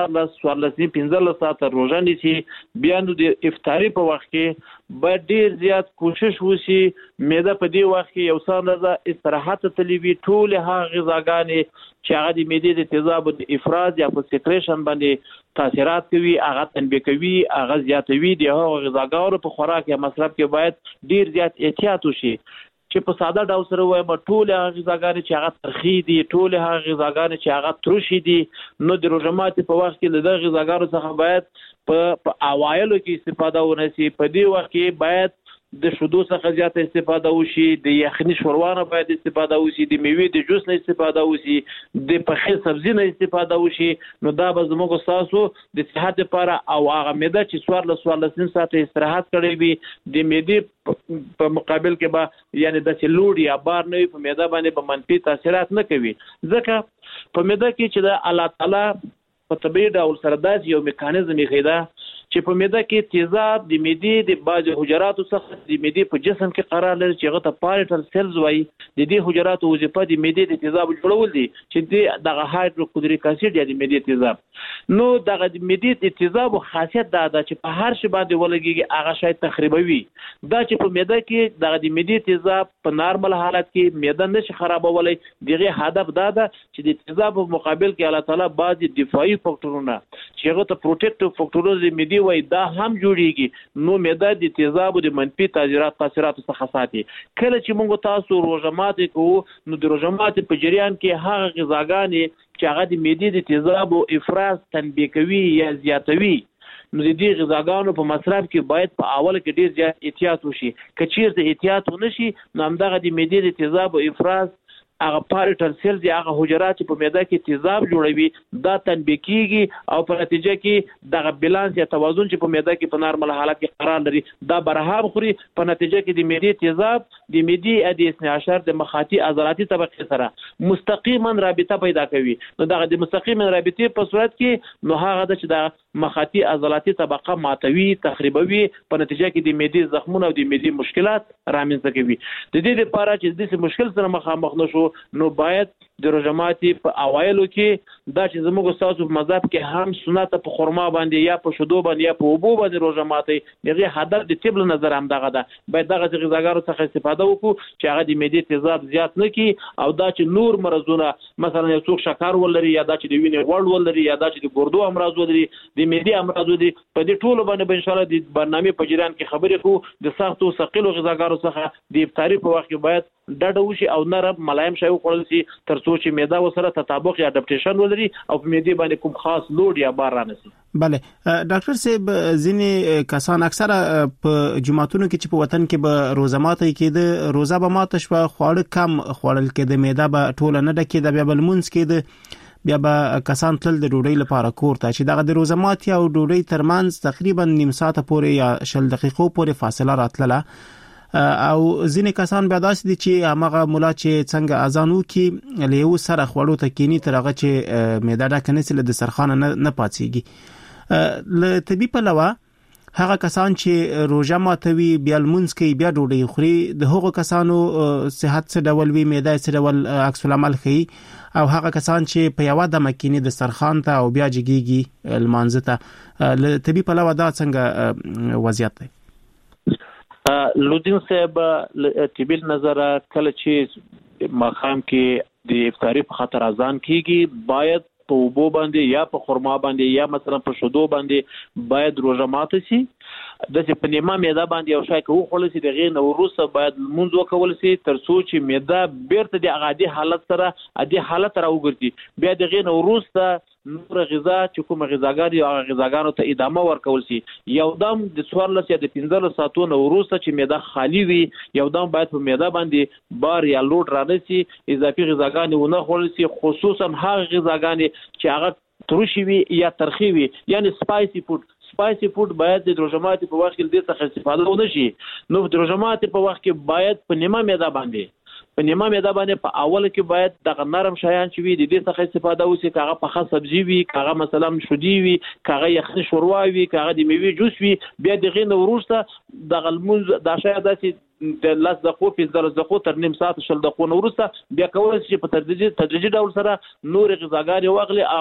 14 ساعته روژه نیسي بیا نو د افطاري په وخت کې باید ډیر زیات کوشش وشي معده په دې وخت کې یو څه اندازه استراحت تللی وي ټولې هغه غذاګانې چې هغه د معدې د تیزاب د افراز یا په سیکریشن باندې تاثیرات کوي هغه تنبیه کوي هغه زیاتوي د هغو غذاګانو په خوراک یا مصرف کې باید ډیر زیات احتیاط وشي چې په ساده ډول سره وایم ټول هغه غذاګانې چې هغه ترخی دي ټول هغه غذاګانې چې هغه ترشي دي نو د روژه ماتي په وخت کې د غذاګانو څخه باید په اوایلو کې استفاده ونشي په دې وخت کې باید د شودو څخه زیاته استفاده وشي د یخني شوروانه باید استفاده وشي د میوې د جوس نه استفاده وشي د پخې سبزی نه استفاده وشي نو دا به زموږ تاسو د صحت لپاره او هغه معده چې 14 ساعت استراحت کړی وي د معدې په مقابل کې به یعنی د لوډ یا بار نه په معده باندې په منفي تاثیرات نه کوي ځکه په معده کې چې د الله تعالی په طبيعي ډول سره داسې یو میکانیزم یې خیدا چې په معده کې تیزاب د معدې د بعض حجراتو څخه د معدې په جسم کې قرار لري چې هغه ته پاریټل سیلز وایي د دې حجراتو وظیفه د معدې د تیزاب جوړول دي چې دغه هایدروکلوریک اسید یا د معدې تیزاب نو دغه د معدې د تیزاب خاصیت دا ده چې په هر شی باندې ولګي هغه شی تخریبوي دا چې په معده کې دغه د معدې تیزاب په نارمل حالت کې معده نشي خرابولای دغه هدف دا ده چې د تیزاب په مقابل کې الله تعالی بعض دفاعي فاکټورونه چې هغه ته پروټیکټیو فاکټورز د معدې وای دا هم جوړیږي نو معده د تیزاب د منفي تاثیراتو څخه ساتي کله چې موږ تاسو روژه ماتي کوو نو د روژه ماتي په جریان کې هغه غذاګانې چې هغه د معدې د تیزاب او افراز تنبیه کوي یا زیاتوي نو د دې غذاګانو په مصرف کې باید په اول کې ډیر زیات احتیاط وشي که چیرته احتیاط ونشي نو همدغه د معدې د تیزاب او افراز هغه پاریټل سیلز یا هغه حجرات چې په معده کې تیزاب جوړوي دا تنبیه کیږي او په نتیجه کې دغه بیلانس یا توازن چې په معده کې په نارمل حالت کې قرار لري دا برابر خوري په نتیجه کې د معدې تیزاب د معدې د 12 د مخاطي عضلاتي طبقه سره مستقیما رابطه پیدا کوي نو دغه د مستقیما رابطه په صورت کې نو هغه د چې د مخاطي عضلاتي طبقه ماتوي تخریبوي په نتیجه کې د معدې زخمونه او د معدې مشکلات رامنځته کوي د دې لپاره چې د دې مشکل سره مخامخ نشو نو باید د روژه ماتي په اوایلو کې دا چې زموږ تاسو په مذهب کې هم سنت په خرما باندې یا په شودو باندې یا په اوبو باندې روژه ماتي دغه هدف د طب له نظر هم دغه ده باید دغه غذاګانو څخه استفاده وکړو چې هغه د معدې تیزاب زیات نه کړي او دا چې نور مرزونه مثلا یو څوک شکر ولري یا دا چې د وینې غوړ ولري یا دا چې د ګردو امراض ولري د معدې امراض ولري په دې ټولو باندې ان شاء الله د برنامه په جریان کې خبرې کوو د سختو ثقيلو غذاګانو څخه د افطاری په وخت کې باید ډډه وشي او نرم ملایم شی وخوړل شي تر څو چې معده وسره تطابق یا اډاپټیشن ولري او په معده باندې کوم خاص لوډ یا بار رانسي. بله ډاکټر صاحب ځینې کسان اکثره په جمعتونو کې چې په وطن کې به روزه ماتي کې د روزه به ماته شو خواړه کم خوړل کې د معده به ټوله نه ډکې د بیا بلمونس کې د بیا به کسان تل د ډوډۍ لپاره کور ته چې دغه د روزه ماتي او ډوډۍ ترمنځ تقریبا نیم ساعت پورې یا 10 دقیقو پورې فاصله راتله او ځینې کسان بیا داسې دي چې هغه مولا چې څنګه اذان وکي له یو سره خوړو ته کینی تر هغه چې معده ډکه نسي له دسترخوان نه پاتېږي له طبي په لوا هغه کسان چې روزه ماتوي بیا لمونځ کوي بیا ډوډۍ خوري د هغو کسانو صحت څه ډول وي معده څه ډول عکس العمل کوي او هغه کسان چې په یو دمه کینی دسترخوان ته او بیا جګیږي لمانځه ته له طبي په لوا دا څنګه وضعیت دی؟ لودین صاحب طبي نظر کله چې ماخام کې د افطاری په خاطر اذان کیږي باید په اوبو باندې یا په خرما باندې یا مثلا په شودو باندې باید روزه ماته شي د چې په نیمه معده باندې یو شای کوو خلک دغه نو وروسته باید منځ وکول شي تر څو چې معده بیرته د عادي حالت سره عادي حالت راوګرځي بیا دغه نو وروسته نور غذا چې کوم غذاګر یا غذاګانو ته ادامه ورکول شي یو دم د 14 یا د 15 ساعتونو وروسته چې معده خالی وي یو دم باید په معده باندې بار یا لوډ رانسي اضافي غذاګانې ونه خورل شي خصوصا هغه غذاګانې چې هغه ترشي وي یا ترخی وي یعنی سپایسي فود باید د روزه ماتي په وخت کې د څه استفاده ونه شي نو د روزه ماتي په وخت کې باید په نیمه معده باندې په اول کې باید د نرم شیان چې وي د دې څخه استفاده وشي کاغه په خاص سبزی وي کاغه مثلا شودي وي کاغه یخني شوروا وي کاغه د میوې جوس وي بیا دغه نو ورسته د غلمون د شای داسې د لاس دقو په دقو تر نیم ساعت شل دقو ورسته بیا کول شي په تدریجي ډول سره نور غذاګانې واغلي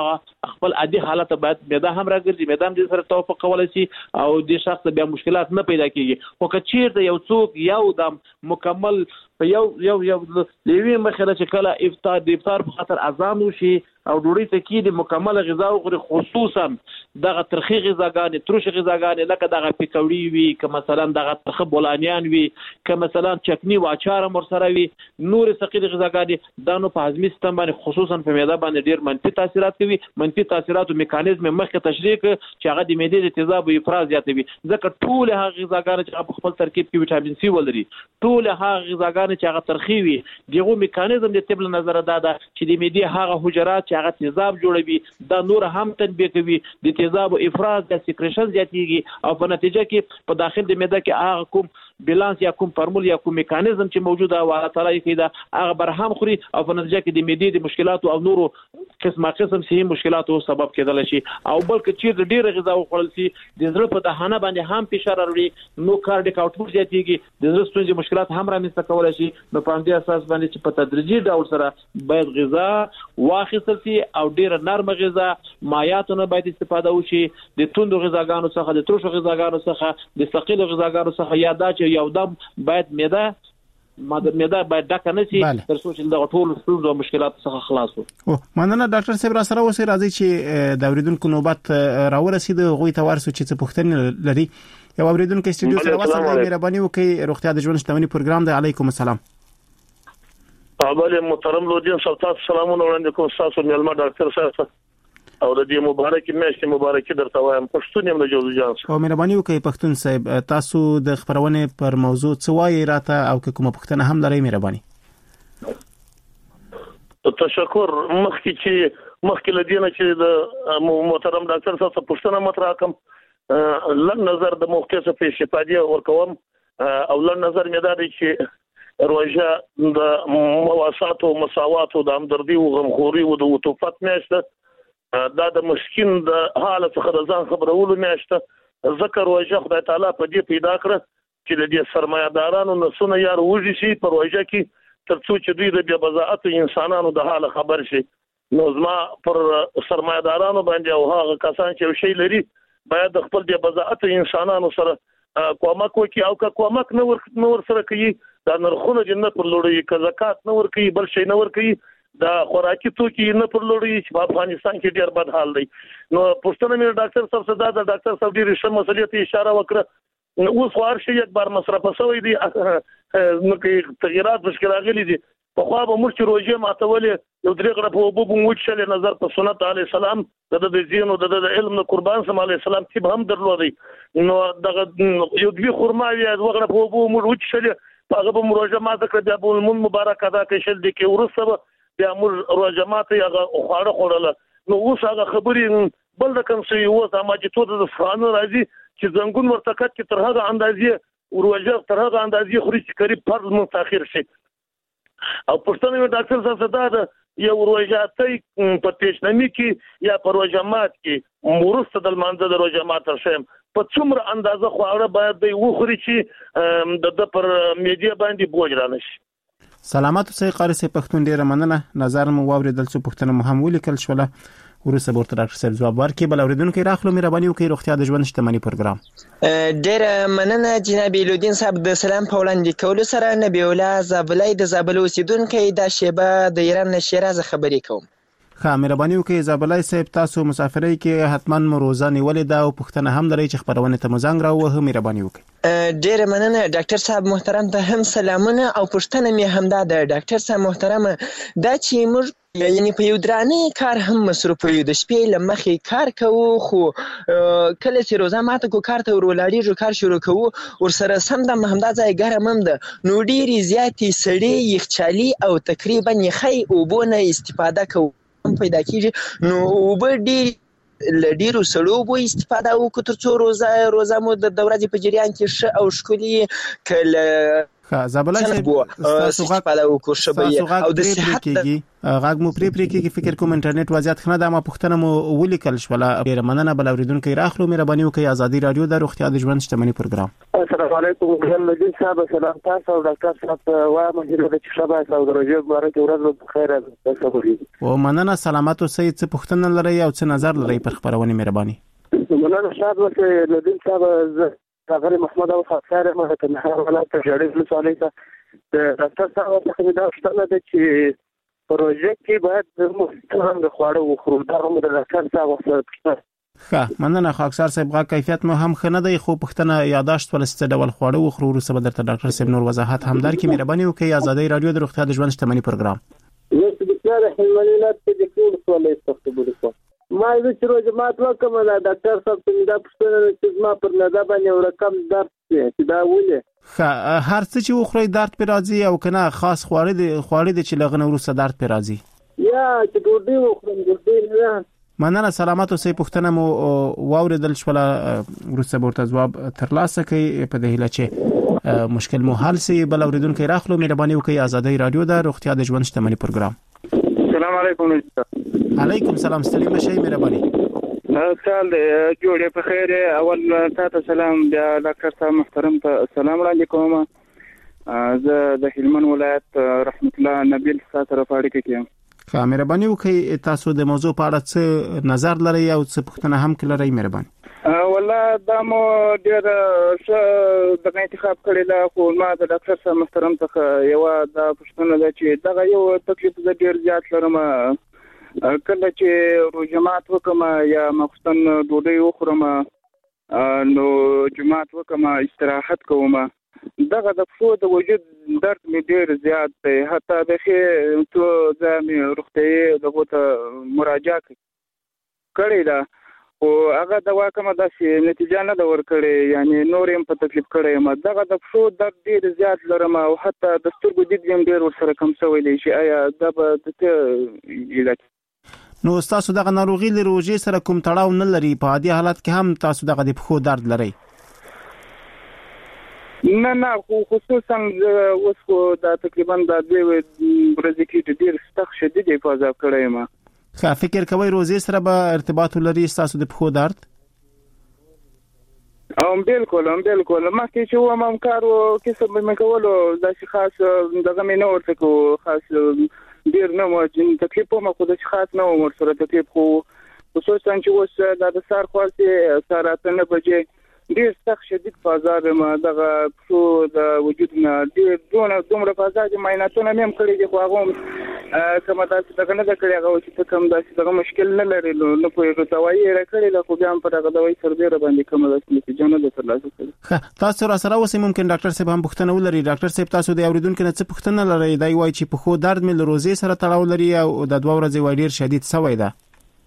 خپل عادي حالت باید معده هم راګرځي، معده هم د سره توافق کولای شي او د شخص بیا مشکلات نه پیدا کیږي. خو که چیرته یو څوک یو دم مکمل په یو لیوی مخره چې کله د افطار په خاطر اذان وشي او ډوډۍ ته کې د مکمل غذا وخوري، خصوصا دغه ترخی غذاګانې، ترش غذاګانې لکه دغه پکوړی وي، که مثلا دغه ترخه بولانیان وي، که مثلا چکنی و اچار هم ورسره وي، نور ثقیل غذاګانې دا نو په هضمي سیستم باندې خصوصا په معده باندې ډیر منفي تاثیرات کوي. منفي تاثیراتو میکانیزم مخکې تشریح چې هغه د معدې د تیزاب او افراز زیاتوي، ځکه ټول هغه غذاګانې چې په خپل ترکیب کې ویټامین سی ولري، ټول هغه غذاګانې چې هغه ترخی وي، دغه میکانیزم د طب له نظره دا ده چې د معدې هغه حجرات هغه تیزاب جوړوي، دا نور هم تنبیه کوي، د تیزاب او افراز د سیکریشن زیاتیږي او په نتیجه کې په داخل د معده کې هغه کوم بیلانس یا کوم فارمول یا کوم میکانیزم چې موجوده او الله تعالی یې دا هغه برهم خوري او په نتیجه کې د معدې د مشکلات او نورو قسم صحي مشکلاتو سبب کېدل شي. او بلکې چې ډیره غذا وخوړل شي د زړه په دهانه باندې هم فشار راوړي، نو کارډیک اوټپوټ زیاتیږي، د زړه ستونزې مشکلات هم رامنځته کولای شي. نو په همدې اساس باندې چې په تدریجي ډول سره باید غذا واخیستل شي او ډیره نرمه غذا، مایعاتو نه باید استفاده وشي، د توندو غذاګانو څخه، د ترشو غذاګانو څخه، د ثقیلو غذاګانو څخه، یا دا چې یو دم باید معده باید ډکه نه شي تر څو چې دغه ټول ستونزو او مشکلاتو څخه خلاص وو. مننه ډاکټر صاحب، را سره اوسئ. راځي چې د اوریدونکو نوبت راورسید، غوي ته ورسو چې څه پوښتنې لري. یو اوریدونکو استودیو سره وصل دی، مهرباني وکړئ. روغتیا د ژوند شتمنۍ پروګرام دی. علیکم السلام. اول محترم لودین صاحب، تاسو سلامونه وړاندې کوم. تاسو مېلمه ډاکټر صاحب او د دې مبارک میاشتې مبارکي درته وایم. پښتون یم له جوزو جان. او مهرباني وکړئ پښتون صاحب، تاسو د خبرونې پر موضوع څه وایي راته، او که کومه پوښتنه هم لرئ مهرباني. تشکر. مخکې لدینه چې د محترم ډاکټر صاحب پښتنه مطرح کوم، لن نظر د موقع څخه په استفاده ورکوم، او لن نظر مې دا دی چې روژه د مواسات او مساوات او د همدردي او غمخوري او د عطوفت میاشت دا د مسکین د حالت څخه د ځان خبرولو میاشته، ذکر روژه خدای تعالی په دې پیدا کړ چې د دې سرمایه‌دارانو نسونه یار وږي شي په روژه کې، تر څو چې دوی د بې بضاعت انسانانو د حال خبر شي. نو زما پر سرمایه‌دارانو باندې او هغه کسان چې یو شی لري باید د خپل بې بضاعت انسانانو سره کومک وکړي، او که کومک نه ور سره کوي، دا نرخونه چې نه پر لوړوي، که زکات نه ورکوي، بل شی نه ورکوي، دا خوراکي توکي نه پر لوړوي، چې په افغانستان کې ډېر بد حال دی. نو پښتنه مې ډاکټر صاحب صدا د ډاکټر صاحب ډېر ښه مسلې ته اشاره وکړه. اوس خو هر شی یک بار مصرف شوی دی، نو کې تغیرات مشکل راغلي دي. په خو به موږ چې روژه ماتولې یو درې غړپ اوبه به وچلې، نظر په سنت علی السلام د دین او د علم نه قربان سم علی السلام تیب هم درلودي. نو دغه یو دوی خرما یا وغړپ اوبه موږ وچلې، هغه به روژه ماته کړ، بیا به مون مبارک ادا کړل دي کې ورسره بیا موږ روژه ماته هغه خواړه خوړل. نو اوس هغه خبرې بل د کوم څه یو ځما چې تو د فانو راځي چې زنګون ورتکټ کې تر هغه اندازې روژه تر هغه اندازې خوري چې قریب فرض متأخر شي. او پښتنه مې ډاکټر صاحب صدا ده یو روژه ته په تشنمی کې یا په روژه مات کې مرسته د منځ د روژه مات شم په څومره اندازه خواړه باید دی وخوري چې د پر میډیا باندې بوج را نشي. سلامات اوسئ قاری صاحب، پښتون ډیره مننه. نظر مو واوریدل، څه پښتنه مو هم ولیکل شوله، ورسره ورته ډاکټر صاحب جواب ورکړي. بل اوریدونکو راخلو مهرباني وکړئ. روغتیا د ژوند شتمنۍ پروګرام. ډیره مننه جناب لودین صاحب. د سلام په وړاندې کولو سره نبی الله زابلای د زابل اوسیدونکو د شیبه د ایران شیراز خبرې کوم. ښه، مهرباني وکړئ زابلای صاحب، تاسو مسافرۍ کې حتما مو روزه نیولې ده او پوښتنه هم لرئ چې خبرونه ته مو زنګ راووهه، مهرباني وکړئ. ډیره مننه ډاکټر صاحب محترم ته هم سلامونه، او پوښتنه مې همدا ده ډاکټر صاحب محترم، دا چې موږ یعنی په یو درانه کار هم مصروف یو، د شپې له مخې کار کوو، خو کله چې روزه ماته کو کار ته ورولاړېږو، کار شروع کوو، ورسره سمدم همدا ځای ګرم هم ده، نو ډېرې زیاتې سړې یخچالي او تقریبا یخی اوبو نه استفاده کوو پیدا کېږي. نو اوبه ډېرو سړو اوبو استفاده وکړو تر څو روزه مو د ورځې په جریان کې ښه او ښکلي، که له ښه زابلای تاسو غواړئ وکړئ او د صحت غاګ مو پری کې فکر کوم انټرنیټ وضعیت خنه د ما پښتنه مو ولیکل شوله ډیر مننه بل اوریدونکو راخلو مهرباني وکړئ ازادي رادیو د روغتیا د ژوند شتمنۍ پروګرام. السلام علیکم ګل صاحب سلام تاسو او ډاکټر صاحب وا مهیره د شباب او درجه مبارک ورځ په خیر تاسو او مننه سلامات اوسئ څه پښتنه لري او څه نظر لري پر خبرونه مهرباني. مننه صاحب ورته لدین صاحب غیر محمد او خاصره مه ته نه ولایت جړې له سوالې ته د ډاکټر صاحب څخه دا شتنه ده چې پروژه کې باید مستقیم د خواړو وخورو دا هم د ډاکټر صاحب سره ښه مننه خو اکثر صاحب غا کیفیت مو هم خنه دی خو پښتنه یاداشت ولست ډول خواړو وخورو ورسره بدرته ډاکټر صاحب نور وضاحت هم در کې مهرباني وکړئ ازادي رادیو د روغتیا د ژوند شتمنۍ پروګرام. یو څه بسیار حملات د ټول سوالې استفاده ما د چروج ماته کومه دا ډاکټر صاحب ته دا پښتنه چې ما پر نه دا باندې رقم درد چې دا ولې هر څه چې وخوري درد پر راځي او کنه خاص خواړه د چې لغنه ورسره درد پر راځي یا چې ډوډۍ وخورم ډوډۍ نه مننه سلامات اوسئ پښتنه مو واوریدل شوله ورسره ورته جواب ترلاسه کوي په دې هیله چې مشکل مو حل سي بل اوریدونکو راخلو مهرباني وکړئ ازادي رادیو د روغتیا د ژوند شتمنۍ پروګرام. السلام علیکم. علیکم سلام ستړي مشي مهرباني. سال جوړې په خیر اول تاسو سلام د ډاکټر صاحب محترم ته سلام وړاندې کوم زه د هلمند ولایت رحمت الله نبیل سره فاړه کوم. ښه مهرباني وکړئ تاسو د موضوع په اړه څه نظر لرئ او څه پوښتنه هم کړئ مهرباني. والله دا مو ډیر څه د انتخاب کړی دا خو ما د ډاکټر صاحب محترم څخه یو دا پوښتنه ده چې دا یو تکلیف د ډیر زیات لرم کله چې روزمات وکم یا مخصن ډوډۍ وخورم نو جمعات وکم استراحت کوم دغه د فو د وجود درد می ډیر زیات دی حتی د خې تو ځم روغتي دغه ته مراجعه کړی دا او هغه دوا کومه د نتیجه نه دا ور کړی یعنی نورم په تکلیف کړی ما دغه د فو درد ډیر زیات لرم او حتی د سترګو دید هم ډیر ور سره کم شوی دی چې آیا د علاج نو تاسو دغه ناروغي له روزي سره کوم تړاو نه لري په عادي حالت کې هم تاسو دغه د فو درد لري؟ نه خصوصا اوس خو دا تقریبا د 2 ورځې کې ډیر سخت شدید افاظه کړی ما. ښه فکر کوي روزي سره به ارتباط لري تاسو د فو درد؟ بالکل ما کې چې و ما کارو کې څه مې کولو دا چې خاص دغه مې نه ورته کو خاص ډیر نه مو چې تکلیف مو خو د خاص نه عمر سره تکلیف خو خصوصا چې اوس د سار خاصه ساعت نه بجې ډیر سخت شدید فازار ما دغه شو د وجود نه ډیر دومره فازار چې مایناتونه مې کړی دي خو هغه کومه تاسو څنګه نه کړی هغه چې کوم داسې مشکل نه لري نو په دوايي راکړی له خو بیا هم په دغه دوايي سره ډیر باندې کومه داسې نتیجه نه ده ترلاسه کړې. تاسو را سره اوس ممکن ډاکټر صاحب هم پوښتنه ولري. ډاکټر صاحب تاسو د اوریدونکو نه څه پوښتنه لري دا وایي چې په خو درد مې له روزي سره تړاو لري او د 2 ورځې وای ډیر شدید سوی ده.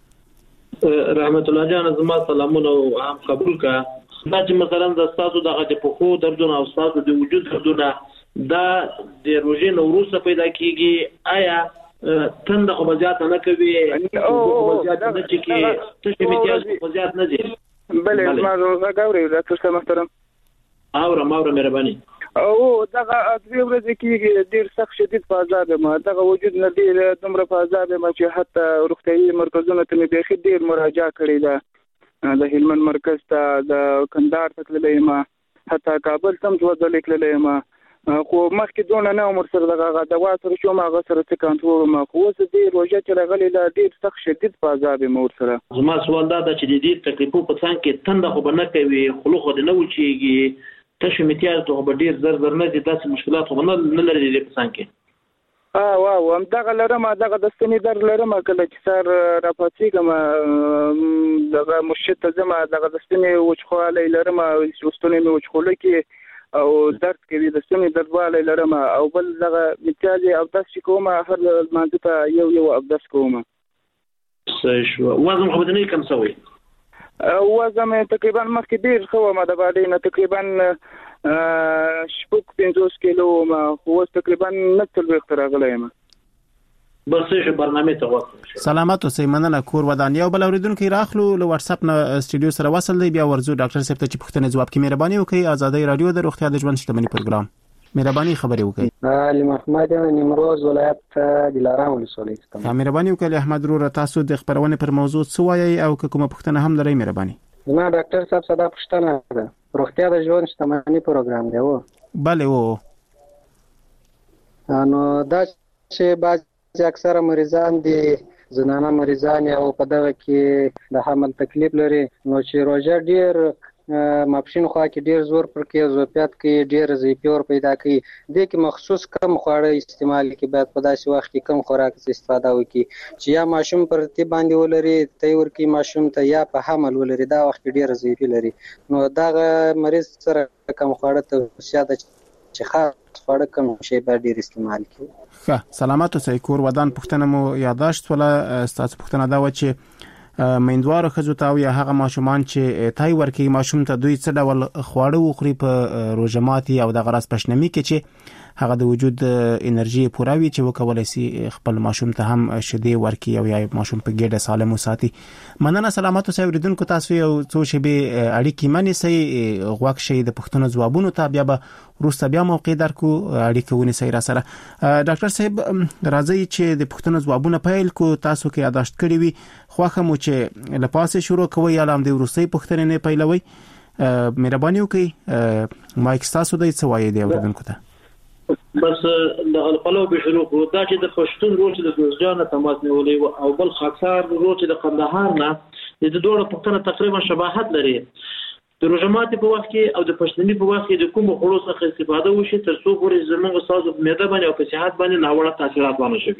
رحمت الله جان زما سلامونه هم قبول کا دا چې مثلا د تاسو دغه په خو دردونه او تاسو د وجود دردونه دا د روزي نوروز پیدا کیږي آیا تند خو بزیات نه کوي او بزیات نه چې کې څه میتیاز خو بزیات نه دي بلې ما راغوري ډاکټر صاحب محترم اورم مهرباني او دغه 2 ورځې کې ډیر سخت شدید فازاب ما دغه وجود نه ډیر دومره فازاب ما چې حتی روغتيایي مرکزونو ته مې به ډیر مراجعه کړې ده د هلمند مرکز ته د کندهار ته تللی ما حتی کابل ته ځوځل کړلې ما خو مخکې دونه نه عمر سره دغه دوا سره شو ما غسر څه کنټرول ما خو څه دی روزه چې راغلی لا ډیر سخت شدید فازاب مور سره. زما سوال دا چې د دې تکلیفو په څنګه کې تند خو نه کوي خلوخ د نه وچیږي تاسو میتیاز ته به ډیر زر نه دي تاسو مشکلات خو نه لري د په څنګه کې واو هم دغه لرم دغه د ستنې در لرم کله چې سر راپاتېږم دغه مرشد ته زما دغه د ستنې وچخوالی لرم ستنې مې وچخوله کې او درد کوي د ستنې دردوالی لرم او بل دغه میتیاز اودس چې کوم هر مانځه ته یو اودس کوم. صحیح شو. وزن خو بدني کم شوی؟ وزن تقریبا مخکې ډیر خو ما د باندې نه تقریبا شپږ 50 کیلو ما خو تقریبا نتل وختره غلې ما بس څه برنامه ته وخت سلامات اوسئ مننه کور ودانیا بل اوریدونکو راخلو له واتس اپ نه سټډیو سره وصل دی بیا ورزو ډاکټر صاحب ته چې پوښتنه جواب کې مهرباني وکړئ ازادي رادیو د روغتیا د ژوند شتمنۍ پروګرام. مهرباني خبرې وکړئ. علي محمد نیمروز ولایت دلارام ولسوالۍ څخه. مهرباني وکړئ احمد رو تاسو د خبرونه پر موضوع څه وایي او کومه پوښتنه هم لرئ مهرباني. ما ډاکټر صاحب صدا پوښتنه ده. روغتیا د ژوند شتمنۍ پروګرام دی و. بله و. نو دا چې بعض اکثره مریضان دي زنانه مریضان او په دغه کې د حمل تکلیف لري نو چې روزه ډیر ماپښین خوا کې ډیر زور پر کې زوپیات کې ډیر زیپور پیدا کوي د کې مخصوص کم خواړه استعمال کې باید په داسې وخت کې کم خوراک استفاده وکړي چې یا ماشوم پر تی باندې ولري تی ورکی ماشوم ته یا په حمل ولري دا وخت ډیر زیپی لري نو دا مریض سره کم خواړه ته زیاده چې خاص خواړه کم شي باید ډیر استعمال کړي. ښه سلامات اوسئ. کور ودان پوښتنه مو یاداشت ولا تاسو پوښتنه دا و چې میندوارو ښځو ته او یا هغه ماشومان چې تای ورکوي ماشوم ته دوی څه ډول خواړه وخوري په روژه ماتي او د غراس پښنمی کې چې هغه د وجود انرژي پوره وي چې وکولای شي خپل ماشوم ته هم شیدې ورکړي او یا ماشوم په ګډه سالم وساتي. مننه سلامات اوسئ اوریدونکو تاسو یو څو شیبې اړیکې منئ غوږ شئ د پوښتنو ځوابونو ته بیا وروسته بیا موقع درکو اړیکه ونیسئ را سره. ډاکټر صاحب راځي چې د پوښتنو ځوابونه پیل کو تاسو کې یاداشت کړی وي خوخه مو چې لپاسه شروع کوي یا لام د وروستۍ پوښتنې نه پیلوي. مهرباني وکړئ مایک تاسو د څه وایي دی اوریدونکو ته. بس د القلو به شروع کو دا چې د پښتون روچ د ګوزجان تماس نیولې او بل خاصار روچ د قندهار نه د دوه پښتنه تقریبا شباهت لري. د روزماتي په وخت کې او د پښتني په وخت کې د کوم خلوص څخه استفاده وشي تر څو پورې زموږ استاد په معده باندې او په صحت باندې ناوړه تاثیرات ونه شي.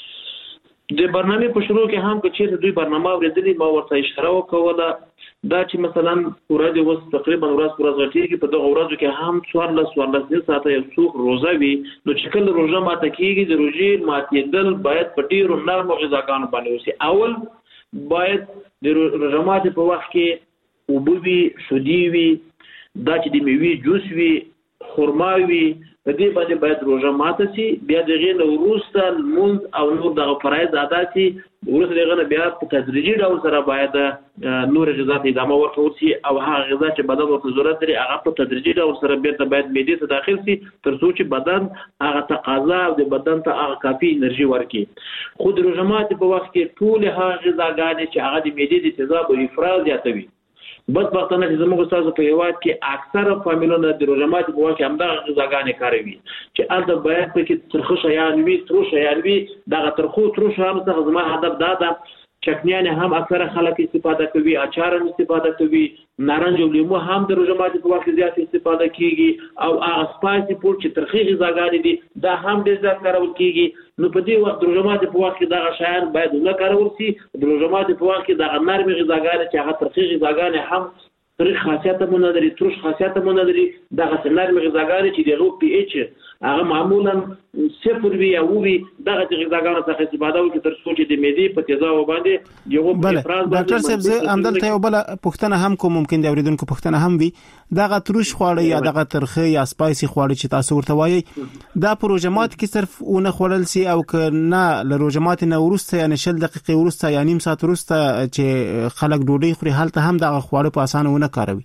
د برنامه په شروع کې هم چې دوی برنامه ورېدلې ما ورته اشاره وکوله دا چې مثلا ورځ وس تقریبا ورځ غټيږي په دغه ورځو کې هم 14 ساعته یو څوک روزه وي نو چې کله روزه ماته کیږي د روزې ماتېدل باید په ډیرو نرمو غذاګانو باندې وشي. اول باید د روزه ماته په وخت کې وبوي شودي وي دا چې د میوې جوس وي خرما وي په دې باندې باید روزه ماته شي. بیا دغه نو وروسته مونږ او نور دغه فرایض ادا شي ورسره دغه بیا په تدریجي ډول سره باید نور غذا ته ادامه ورکول شي او هغه غذا چې بدن ورته ضرورت لري هغه په تدریجي ډول سره بیرته باید معدې ته داخل شي تر څو چې بدن هغه تقاضا او د بدن ته هغه کافي انرژي ورکړي. خو د روزه ماتي په وخت کې ټول هغه غذاګانې چې هغه د معدې د تیزاب او افراز زیاتوي بدبختانه چې زموږ استاد په هیواد کې اکثره فامیلونه د روزه ماتي په وخت کې همدغه غذاګانې کاروي چې البته باید پکې ترخه شیان وي تروش شیان وي دغه ترخو تروش هم څه زما هدف دا ده چکنیان هم اکثره خلک استفاده کوي اچار هم استفاده کوي نارنج او لیمو هم د روزه ماتي په وخت کې زیات استفاده کیږي او هغه سپایسي فوډ چې ترخی غذاګانې دي دا هم ډېر زیات کارول کیږي. نو په دې وخت د روزه ماتي په وخت کې دا شیان باید نه کارول شي. د روزه ماتي په وخت کې دا نرمي غذاګانې چې هغه ترخی غذاګانې هم ترخ خاصیت هم نه لري ترش خاصیت هم نه لري دا نرمي غذاګانې چې دغه پی ایچ هغه معمولا صفر وي او وي دغه غذاګانو څخه استفاده وکړي تر څو چې د معدې په تیزاب باندې یو افراز باندې. ډاکټر صاحب زه همدلته یو بل پوښتنه هم کوم ممکن د اوریدونکو پوښتنه هم وي دغه ترش خواړه یا دغه ترخه یا سپایسي خواړه چې تاسو ورته وایي دا پروژمات کې صرف اونه خورل سي او نه له روزمات نه ورسته یعنی 10 دقیقې ورسته یا نیم ساعت ورسته چې خلک ډوډۍ خوري حالت هم دغه خواړه په اسانه ونه کاروي.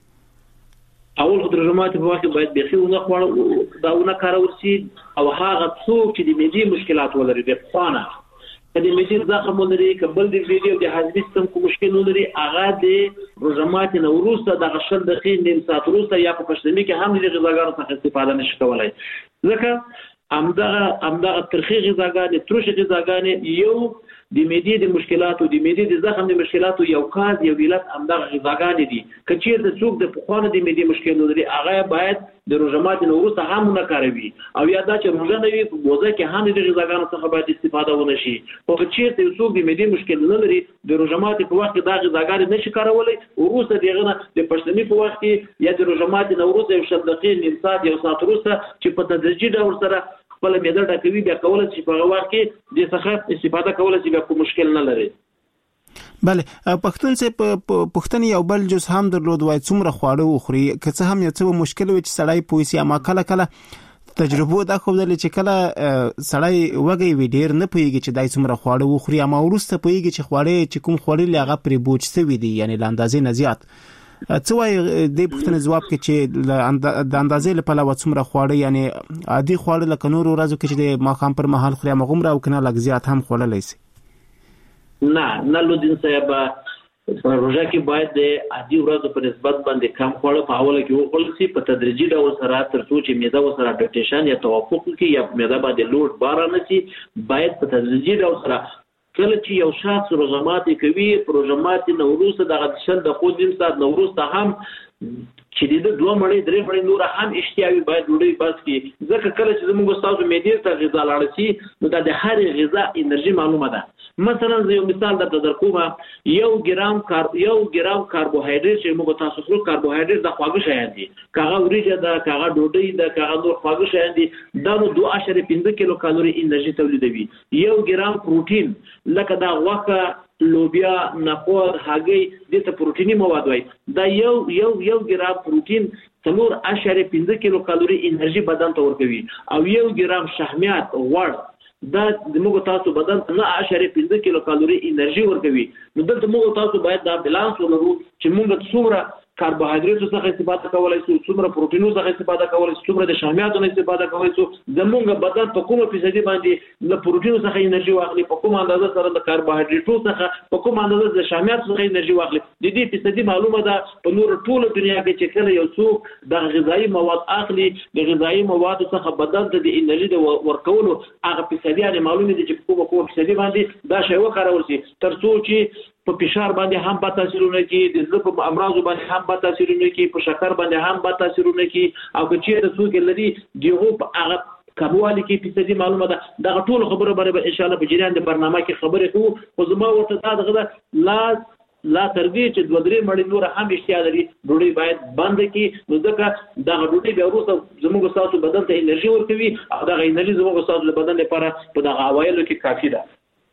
اول خو د روزماتي په وخت کې باید بيخي ونه خواړه داونه کارول شي او هغه څوک چې د معدې مشکلات ولري د خوانه د معدې زخم ولري کبل د ویډیو د هاضمې سیستم کو مشکل ولري هغه د روزماتي نه وروسته د 10 دقیقې نیم ساعت وروسته یا په پښتني کې هم د غذاګانو څخه استفاده نشي کولای ځکه همدغه ترخی غذاګانې ترش غذاګانې یو د معدې د مشکلاتو د معدې د زخم د مشکلاتو یو کاز یو علت همدغه غذاګانې دي. که چیرته څوک د پخوانه د معدې مشکل لري هغه باید د روزه ماتي نه وروسته هم نه کاروي او یا دا چې روزه نه وي په بوزه کې هم د غذاګانو څخه باید استفاده ونه شي. خو که چیرته څوک د معدې مشکل نه لري د روزه ماتي په وخت کې دا غذاګانې نشي کارولای وروسته دغه نه د پښتني په وخت کې یا د روزه ماتي نه وروسته یو 10 دقیقې نیم ساعت یو ساعت وروسته چې په تدریجي ډول سره خپل معده ډکوي بیا کولای شي په وخت کې د څخه استفاده کولای شي بیا کوم مشکل نه لري. بله پښتون څه پښتني یو بل جز هم درلود وای څومره خواړه وخوري که څه هم یو څه مشکل وي چې سړی پويسي اما کله تجربه دا خو دل چې کله سړی وګي وی ډیر نه پويږي چې دای څومره خواړه وخوري اما ورسته پويږي چې خواړه چې کوم خوري لغه پرې بوج سوي دي یعنی لاندازې نه زیات څه وایي د پوښتنې ځواب کې چې د اندازې له پلوه څومره خواړه یعنی عادي خواړه لکه نور ورځو کې چې د ماښام پر مهال خوري هغومره او کنه لږ زیات هم خوړلی شي؟ نه لودین صاحب په روژه کې باید د عادي ورځو په نسبت باندې کم خواړه په اوله کې وخوړل شي په تدریجي ډول سره تر څو چې معده ورسره اډاپټیشن یا توافق وکړي یا معده باندې لوډ بار نه شي. باید په تدریجي ډول سره کله چې یو شخص روژه ماتي کوي روژه ماتي نه وروسته دغه شل دقیقې نیم ساعت نه وروسته هم چې د 2 مړۍ 3 مړۍ نور هم اشتیاوي باید ډوډۍ بس کړي ځکه کله چې زموږ ستاسو معدې ته غذا لاړ شي نو د هرې غذا انرژي معلومه ده. مثلا یو مثال درته درکوم 1 ګرام کاربوهایډریټ چې موږ تاسو خورو کاربوهایډریټ د خواږه شیان دي کاغه وریجه ده کاغه ډوډۍ ده کاغه نور خواږه شیان دي دا نو 2.5 کیلو کالوري انرژي تولیدوي. 1 ګرام پروتین لکه دا غوښه لوبیا نخود هګۍ دې ته پروتیني مواد وای دا یو ګرام پروتین 3.5 کیلو کالوري انرژي بدن ته ورکوي او 1 ګرام شحمیات غوړ دا د موږ تاسو بدن ته 9.5 کیلو کالوري انرژي ورکوي. نو دلته موږ تاسو باید دا بیلانس ولرو چې موږ څومره کاربوهایډریټ څخه استفاده کولای شو څومره پروتینونو څخه استفاده کولای شو څومره د شحمیاتو نه استفاده کولای شو زموږ بدن په کومه فیصدي باندې له پروتینونو څخه انرژي واخلي په کومه اندازه سره د کاربوهایډریټو څخه په کومه اندازه د شحمیاتو څخه انرژي واخلي د دې فیصدي معلومه ده. په نور ټول دنیا کې چې کله یو څوک د غذایی مواد اخلي د غذایی موادو څخه بدن ته د انرژي د ورکولو هغه فیصدي معلومه ده چې په کومه فیصدي باندې دا شی وکړول شي تر څو چې په فشار باندې هم با تاثیرونه کوي د زړه په امراض باندې هم با تاثیرونه کوي په شکر باندې هم با تاثیرونه کوي او چې د څوک لري دیغه په هغه کموالی کې فیصدي معلومه ده. دا ټول خبره باندې ان شاء الله په جریان د برنامه کې خبرې کوو خو زما ورته دا دغه لا تر دې چې 2-3 مړۍ نور هم اشتیا لري ډوډۍ باید بند کړي نو ځکه دا ډوډۍ بیا وروسته زموږ تاسو بدن ته انرژي ورکوي او دا انرژي زموږ تاسو بدن لپاره په دغه اوایلو کې کافي ده.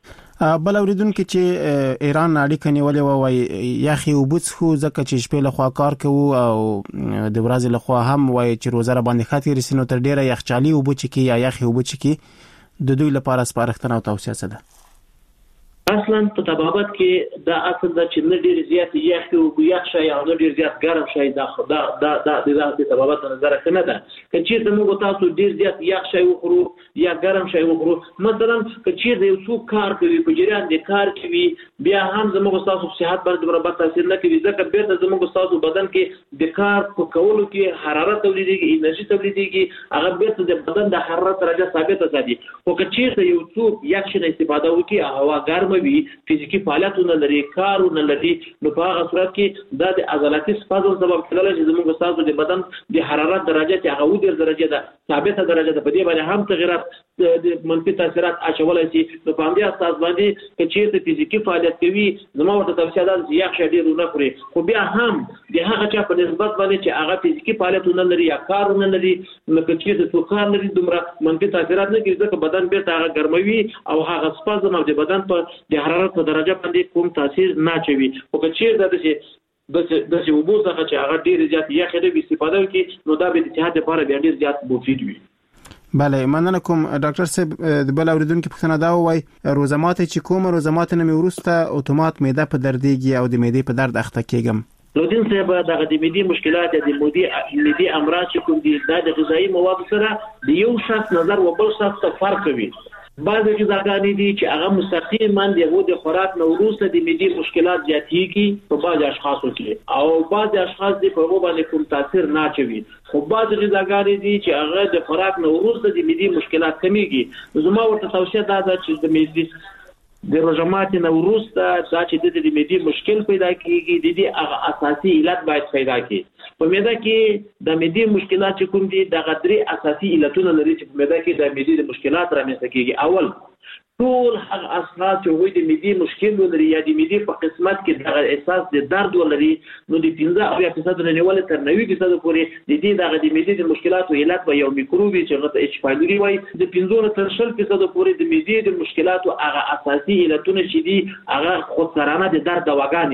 بل اوریدونکو چې ایران اړیکه نیولې و وای یخي وبڅ خو ځکه چې شپې له خوا کار کوو او د ورځې له خوا هم وای چې روزه باندې خاطر رسینو تر ډیره یخچالي وبچ کی یا یخي وبچ کی د دوی لپاره سپارښتنه او توصیه څه ده؟ اصلا په طبابت کې دا اصل د چې نه ډیر زیات یخ او یخ شي او نه ډیر زیات ګرم شي دا د طبابت نظر کنه ده چې موږ تاسو ډیر زیات یخ شي وخورو یا ګرم شي وخورو مثلا چې د یو څوک کار کوي په جریان د کار کوي بیا هم زموږ تاسو صحت باندې برابر تاثیر نه کوي ځکه بیرته زموږ تاسو بدن کې د کار په کولو کې حرارت تولیدېږي انرژي تولیدېږي هغه بیرته د بدن د حرارت درجه ثابته ساتي. خو چې یو څوک یخ شي استفاده وکړي هوا ګرم وي فزیکی فعالیتونه لري کارونه لري نو په هغه صورت کې دا د عضلاتي سپازم سبب کېدای شي زموږ تاسو د بدن د حرارت درجه چې هغه ودر درجه ده ثابته درجه ده په دې باندې هم تغیرات د منفي تاثیرات اچولای شي. نو په همدې اساس باندې چې فزیکی فعالیت کوي زموږ ورته توصیه ده چې یخ شډیر نه خوري خو بیا هم د هغه چا په نسبت باندې چې هغه فزیکی فعالیتونه لري یا کارونه لري نو چې د څوکار لري دومره منفي تاثیرات نه کوي ځکه بدن بیرته هغه ګرموي او هغه سپازم او د بدن په د حرارت په درجه باندې کوم تاثیر نه چوي. او چې دا د وبو څخه چې هغه ډیر زیات یخ دی استفاده کوي نو دا به د صحت لپاره بیا ډیر زیات مفید وي. بله مننه کوم ډاکټر صاحب د بل اوریدونکو پوښتنه دا وای روزه ماته چې کوم روزه ماته نه ورسته اتومات معده په دردېږي او د معدې په درد اخته کېږم. لودین صاحب دغه د معدې مشکلات د معدې امراض چې کوم دي دا د غذایی موادو سره د یو شخص نظر او بل شخص ته فرق کوي. بعض غذاګانې دي چې هغه مستقیما د خوراک نه وروسته د معدې مشکلات زیاتېږي په بعض اشخاصو کې او بعض اشخاص د په باندې کوم تاثیر نه چوي خو بعض غذاګانې دي چې هغه د خوراک نه وروسته د معدې مشکلات کمیږي. زما ورته توصیه ده چې د معدې د روژه ماتي نه وروسته دا چې د معدې مشکل پیدا کیږي د دې هغه اساسي علت باید پیدا کړي. په معده کې د معدې مشکلات چې کوم دي د غدري اساسي علتونه لري چې په معده کې د معدې د مشکلات رامنځته کیږي. اول ټول هغه اشخاص چې وایي د معدې مشکل لري یا د معدې په قسمت کې د احساس د درد ولري نو د 15% نه نیول تر 90% پورې د دې د معدې د مشکلاتو علت به یو میکروبي چې غته اچ پایلوري وایي د 15 تر 20% پورې د معدې د مشکلاتو هغه اساسي علتونه چې دي هغه خود سرانه د درد دواګانې دي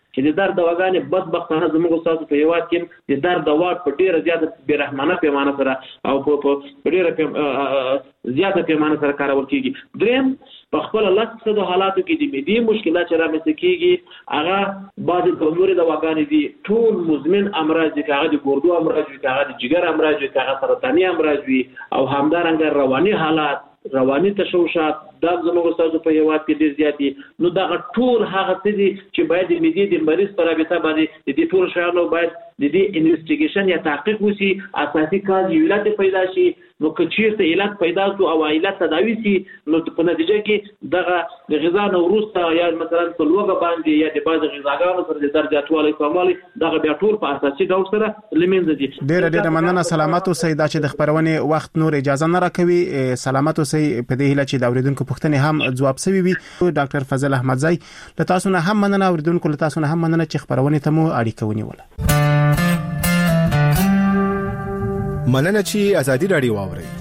چې د درد دواګانې بدبختانه زموږ تاسو په هیواد کې د درد دوا په ډیره زیاته بیرحمانه پیمانه سره او په ډیره زیاته پیمانه سره کارول کیږي. دریم په خپل لاسو حالاتو کې د معدې مشکلات چې رامنځته کیږي هغه بعض کمزوري دواګانې دي، ټول مزمن امراض دي، هغه د ګردو امراض وي، هغه د جګر امراض وي، هغه سرطاني امراض وي، او همدارنګه رواني حالات، رواني تشوشات دا زموږ تاسو په هیواد کې ډیر زیات دي. نو دا ټول هغه څه دي چې باید د معدې د مریض په رابطه باندې د دې ټول شیانو باید د دې انویسټیګیشن یا تحقیق وشي، اساسي کار یو علت پیدا شي. نو که چیرته علت پیدا شو او علت تداوی شي نو په نتیجه کې دغه د غذا نو وروسته یا مثلا په لوګه باندې یا د بعض غذاګانو سره د درجه اتوالي کومالي دغه بیا ټول په اساسي ډول سره لمنځه دي. ډېر مننه. سلامات اوسئ. دا چې د خبرونې وخت نور اجازه نه راکوي. سلامات اوسئ. په دې هیله چې د اوریدونکو پوښتنې هم جواب شوي وي. ډاکټر فضل احمدزی له تاسو نه هم مننه، اوریدونکو له تاسو نه هم مننه چې خبرونې ته مو اړیکه ونیوله. مننه چې ازادي رادیو واوري.